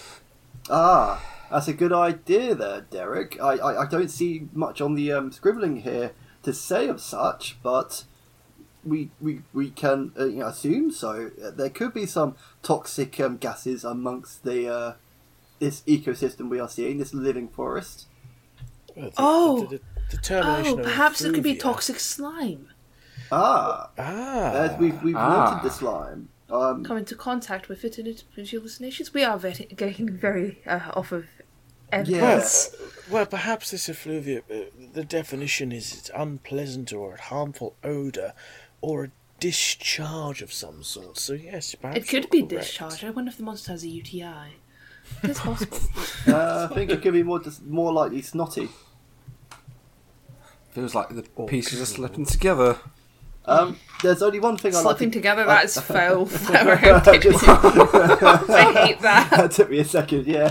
That's a good idea there, Derek. I don't see much on the scribbling here to say of such, but we can assume so. There could be some toxic gases amongst the this ecosystem we are seeing, this living forest. Well, the termination of perhaps effluvia. It could be toxic slime. We've noted the slime. Come into contact with it in its hallucinations. We are getting very off of evidence. Well, perhaps this effluvia, the definition is it's unpleasant or a harmful odour or a discharge of some sort. So yes, perhaps it could be discharge. I wonder if the monster has a UTI. It's possible. I think it could be more likely snotty. Feels like the pieces are slipping together. There's only one thing slipping together. That's foul. I hate that. That took me a second. Yeah.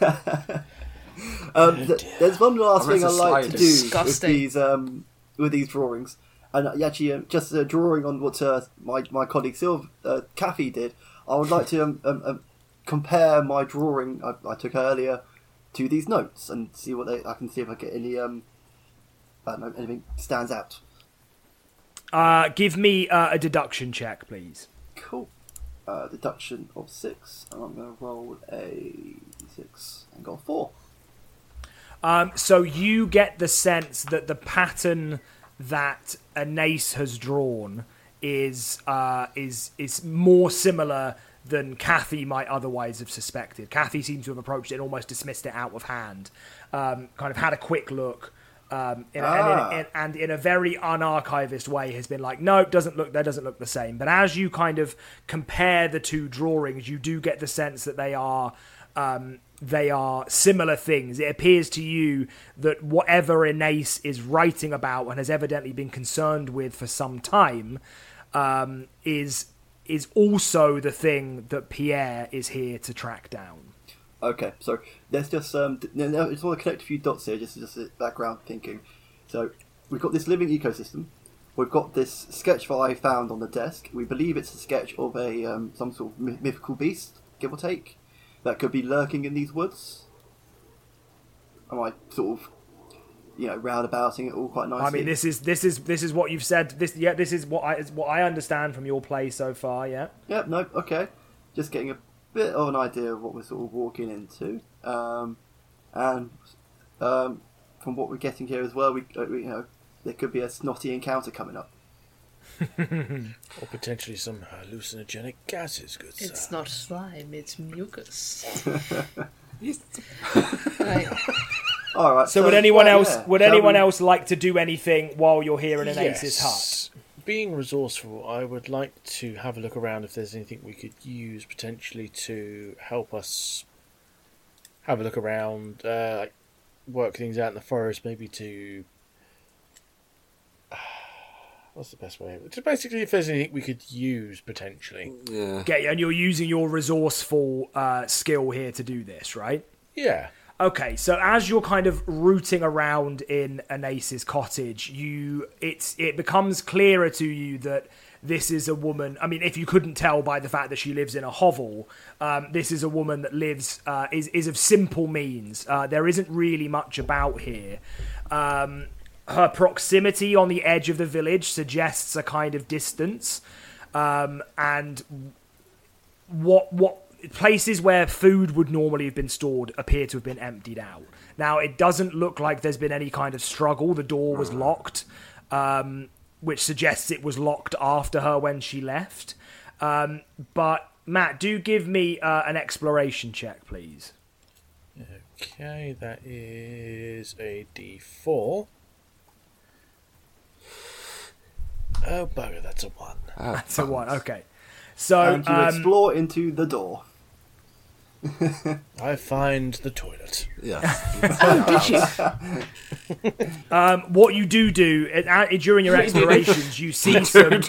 There's one last thing I like to do with these drawings, and actually just drawing on what my colleague Kathy did. I would like to compare my drawing I took earlier to these notes and see what I can see if I get any anything stands out. Give me a deduction check, please. Cool. Deduction of 6, and I'm going to roll a 6 and go 4. So you get the sense that the pattern that Enace has drawn is more similar than Kathy might otherwise have suspected. Kathy seems to have approached it and almost dismissed it out of hand. Kind of had a quick look, in a very unarchivist way has been like, no, doesn't look the same. But as you kind of compare the two drawings, you do get the sense that they are similar things. It appears to you that whatever Inace is writing about and has evidently been concerned with for some time is also the thing that Pierre is here to track down. Okay, so let's just I just want to connect a few dots here, just background thinking. So we've got this living ecosystem. We've got this sketch that I found on the desk. We believe it's a sketch of a some sort of mythical beast, give or take, that could be lurking in these woods. Am I sort of, roundabouting it all quite nicely? I mean, this is what you've said. This is what I understand from your play so far. Yeah. Yep. No. Okay. Just getting a bit of an idea of what we're sort of walking into, and from what we're getting here as well, we there could be a snotty encounter coming up. Or potentially some hallucinogenic gases, good sir. It's not slime, it's mucus. Right. All right. So would anyone else like to do anything while you're here in Inace's hut? Being resourceful, I would like to have a look around if there's anything we could use potentially to help us have a look around, work things out in the forest, maybe to... what's the best way? Just basically, if there's anything we could use potentially. Yeah. Okay, and you're using your resourceful skill here to do this, right? Yeah. Okay, so as you're kind of rooting around in Inace's cottage, it becomes clearer to you that this is a woman. I mean, if you couldn't tell by the fact that she lives in a hovel, this is a woman that lives is of simple means. There isn't really much about here. Her proximity on the edge of the village suggests a kind of distance, and what places where food would normally have been stored appear to have been emptied out. Now, it doesn't look like there's been any kind of struggle. The door was locked, which suggests it was locked after her when she left. But, Matt, do give me an exploration check, please. Okay, that is a D4. Oh, bugger, that's a 1. That's a 1, okay. So, and you explore into the door. I find the toilet. Yeah. Oh, did you? what you do during your explorations, you see some...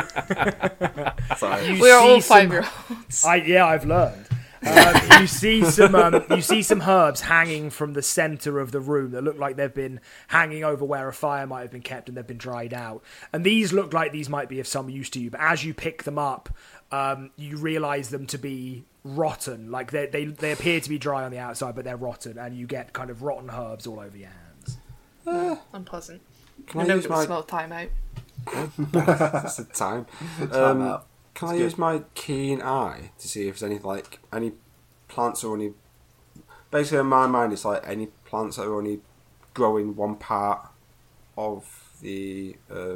Sorry. We're all 5-year-olds. I've learned. You see some herbs hanging from the centre of the room that look like they've been hanging over where a fire might have been kept and they've been dried out. And these look like these might be of some use to you, but as you pick them up, you realise them to be rotten. Like they appear to be dry on the outside, but they're rotten, and you get kind of rotten herbs all over your hands. Unpleasant. Can I know use it my... smell time out. That's the time. Time out. Can I use my keen eye to see if there's any plants or any... Basically, in my mind, it's like any plants that are only growing one part of the...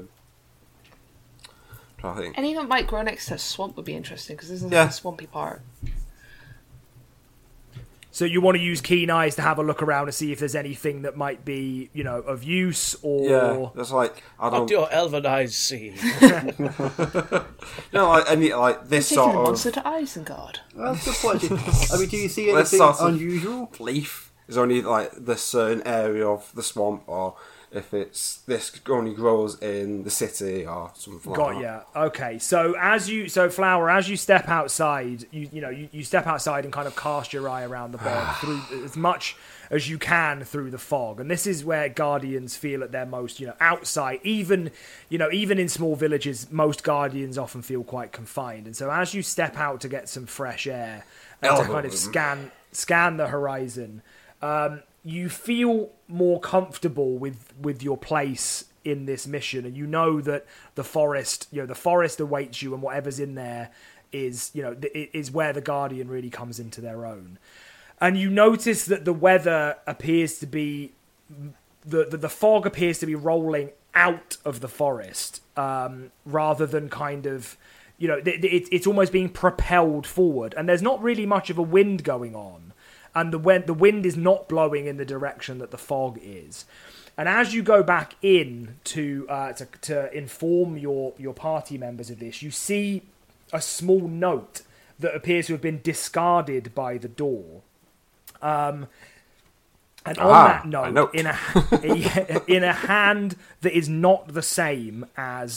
I think. Anything that might grow next to a swamp would be interesting, because this is Yeah. a swampy part. So you want to use keen eyes to have a look around and see if there's anything that might be, of use, or... Yeah, that's like... I What don't... do your elven eyes see? Like this Taking sort a of... monster to Isengard. Well, that's a good point. I mean, do you see This anything sort of unusual? leaf is only like the certain area of the swamp, or if this only grows in the city or something like that. Yeah. Okay. So Flower, as you step outside, you step outside and kind of cast your eye around the bog through as much as you can through the fog. And this is where guardians feel at their most, outside. Even in small villages, most guardians often feel quite confined. And so as you step out to get some fresh air and to kind of scan the horizon, you feel more comfortable with your place in this mission, and you know that the forest awaits you, and whatever's in there is where the Guardian really comes into their own. And you notice that the weather appears to be the fog appears to be rolling out of the forest rather than kind of it's almost being propelled forward, and there's not really much of a wind going on. And the wind is not blowing in the direction that the fog is. And as you go back in to inform your party members of this, you see a small note that appears to have been discarded by the door. And on that note, in a hand that is not the same as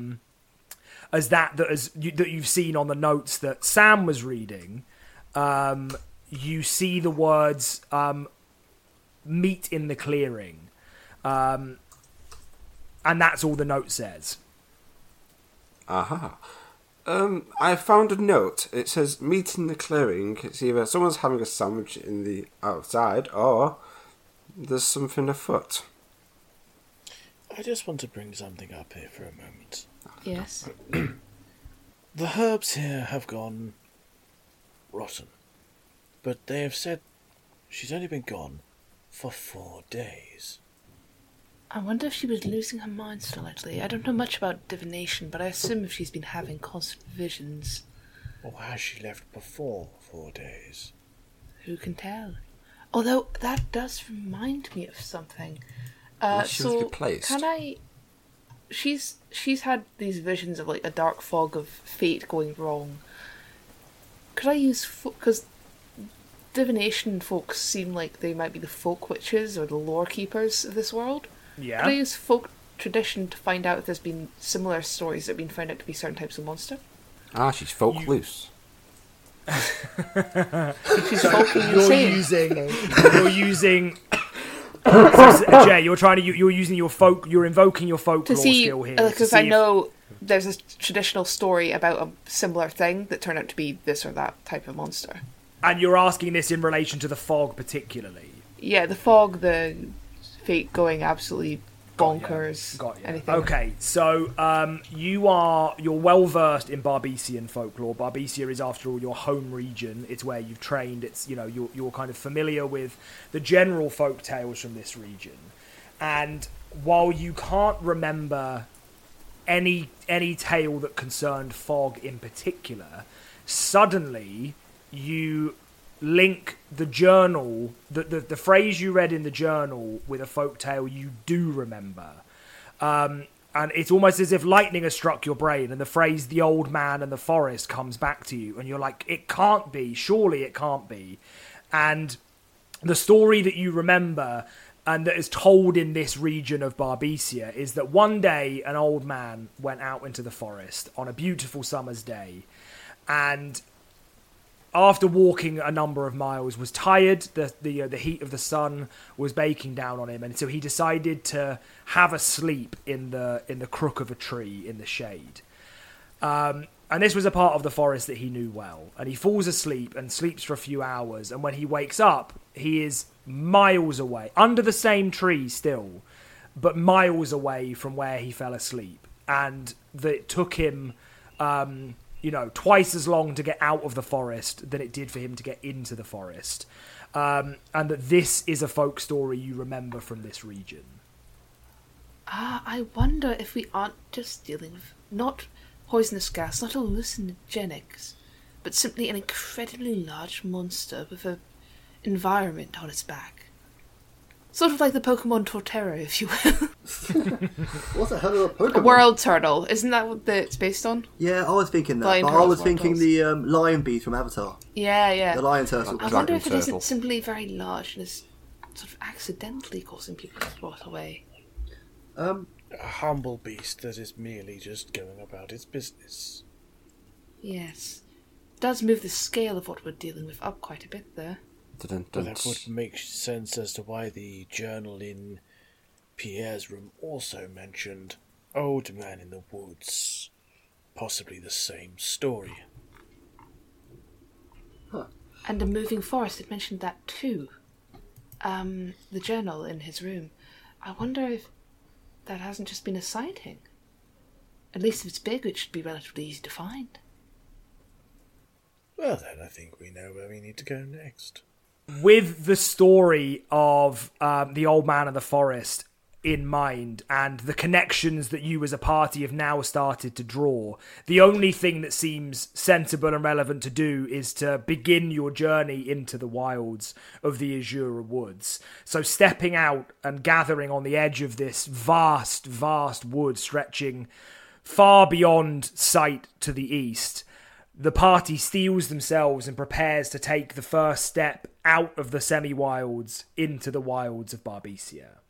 that you've seen on the notes that Sam was reading, you see the words "meet in the clearing," and that's all the note says. Aha. I found a note. It says "meet in the clearing." It's either someone's having a sandwich in the outside, or there's something afoot. I just want to bring something up here for a moment. Yes. The herbs here have gone rotten, but they have said she's only been gone for 4 days. I wonder if she was losing her mind slightly. I don't know much about divination, but I assume if she's been having constant visions. Or has she left before 4 days? Who can tell? Although, that does remind me of something. She was replaced. Can I... She's had these visions of like a dark fog of fate going wrong. Could I use... Because divination folks seem like they might be the folk witches or the lore keepers of this world. Yeah. Could I use folk tradition to find out if there's been similar stories that have been found out to be certain types of monster? She's folk loose. She's folking insane. You're using so, Jay, you're using your folk. You're invoking your folklore skill here because I know there's a traditional story about a similar thing that turned out to be this or that type of monster. And you're asking this in relation to the fog, particularly. Yeah, the fog, the fate going absolutely bonkers. Got you. Anything. Okay, so you're well versed in Barbesian folklore. Barbesia is, after all, your home region. It's where you've trained. It's you're kind of familiar with the general folk tales from this region. And while you can't remember any tale that concerned fog in particular, suddenly you link the journal, the phrase you read in the journal with a folk tale you do remember. And it's almost as if lightning has struck your brain and the phrase "the old man and the forest" comes back to you, and you're like, it can't be, surely it can't be. And the story that you remember and that is told in this region of Barbesia is that one day an old man went out into the forest on a beautiful summer's day, and after walking a number of miles, was tired. The heat of the sun was baking down on him, and so he decided to have a sleep in the crook of a tree in the shade. And this was a part of the forest that he knew well. And he falls asleep and sleeps for a few hours. And when he wakes up, he is miles away, under the same tree still, but miles away from where he fell asleep. And that it took him twice as long to get out of the forest than it did for him to get into the forest. And that this is a folk story you remember from this region. I wonder if we aren't just dealing with not poisonous gas, not hallucinogenics, but simply an incredibly large monster with an environment on its back. Sort of like the Pokemon Torterra, if you will. What's the hell of a Pokemon? A world turtle. Isn't that what it's based on? Yeah, I was thinking that. Lion But I turtles, was thinking turtles. the lion beast from Avatar. Yeah. The lion turtle. I wonder if it turtle. isn't simply very large and is sort of accidentally causing people to rot away. A humble beast that is merely just going about its business. Yes. Does move the scale of what we're dealing with up quite a bit there. But that would make sense as to why the journal in Pierre's room also mentioned Old Man in the Woods. Possibly the same story. Huh. And a moving forest had mentioned that too. The journal in his room. I wonder if that hasn't just been a sighting. At least if it's big, it should be relatively easy to find. Well then, I think we know where we need to go next. With the story of the old man in the forest, in mind and the connections that you as a party have now started to draw, the only thing that seems sensible and relevant to do is to begin your journey into the wilds of the Azura Woods. So stepping out and gathering on the edge of this vast, vast wood stretching far beyond sight to the east, the party steels themselves and prepares to take the first step out of the semi-wilds into the wilds of Barbecia.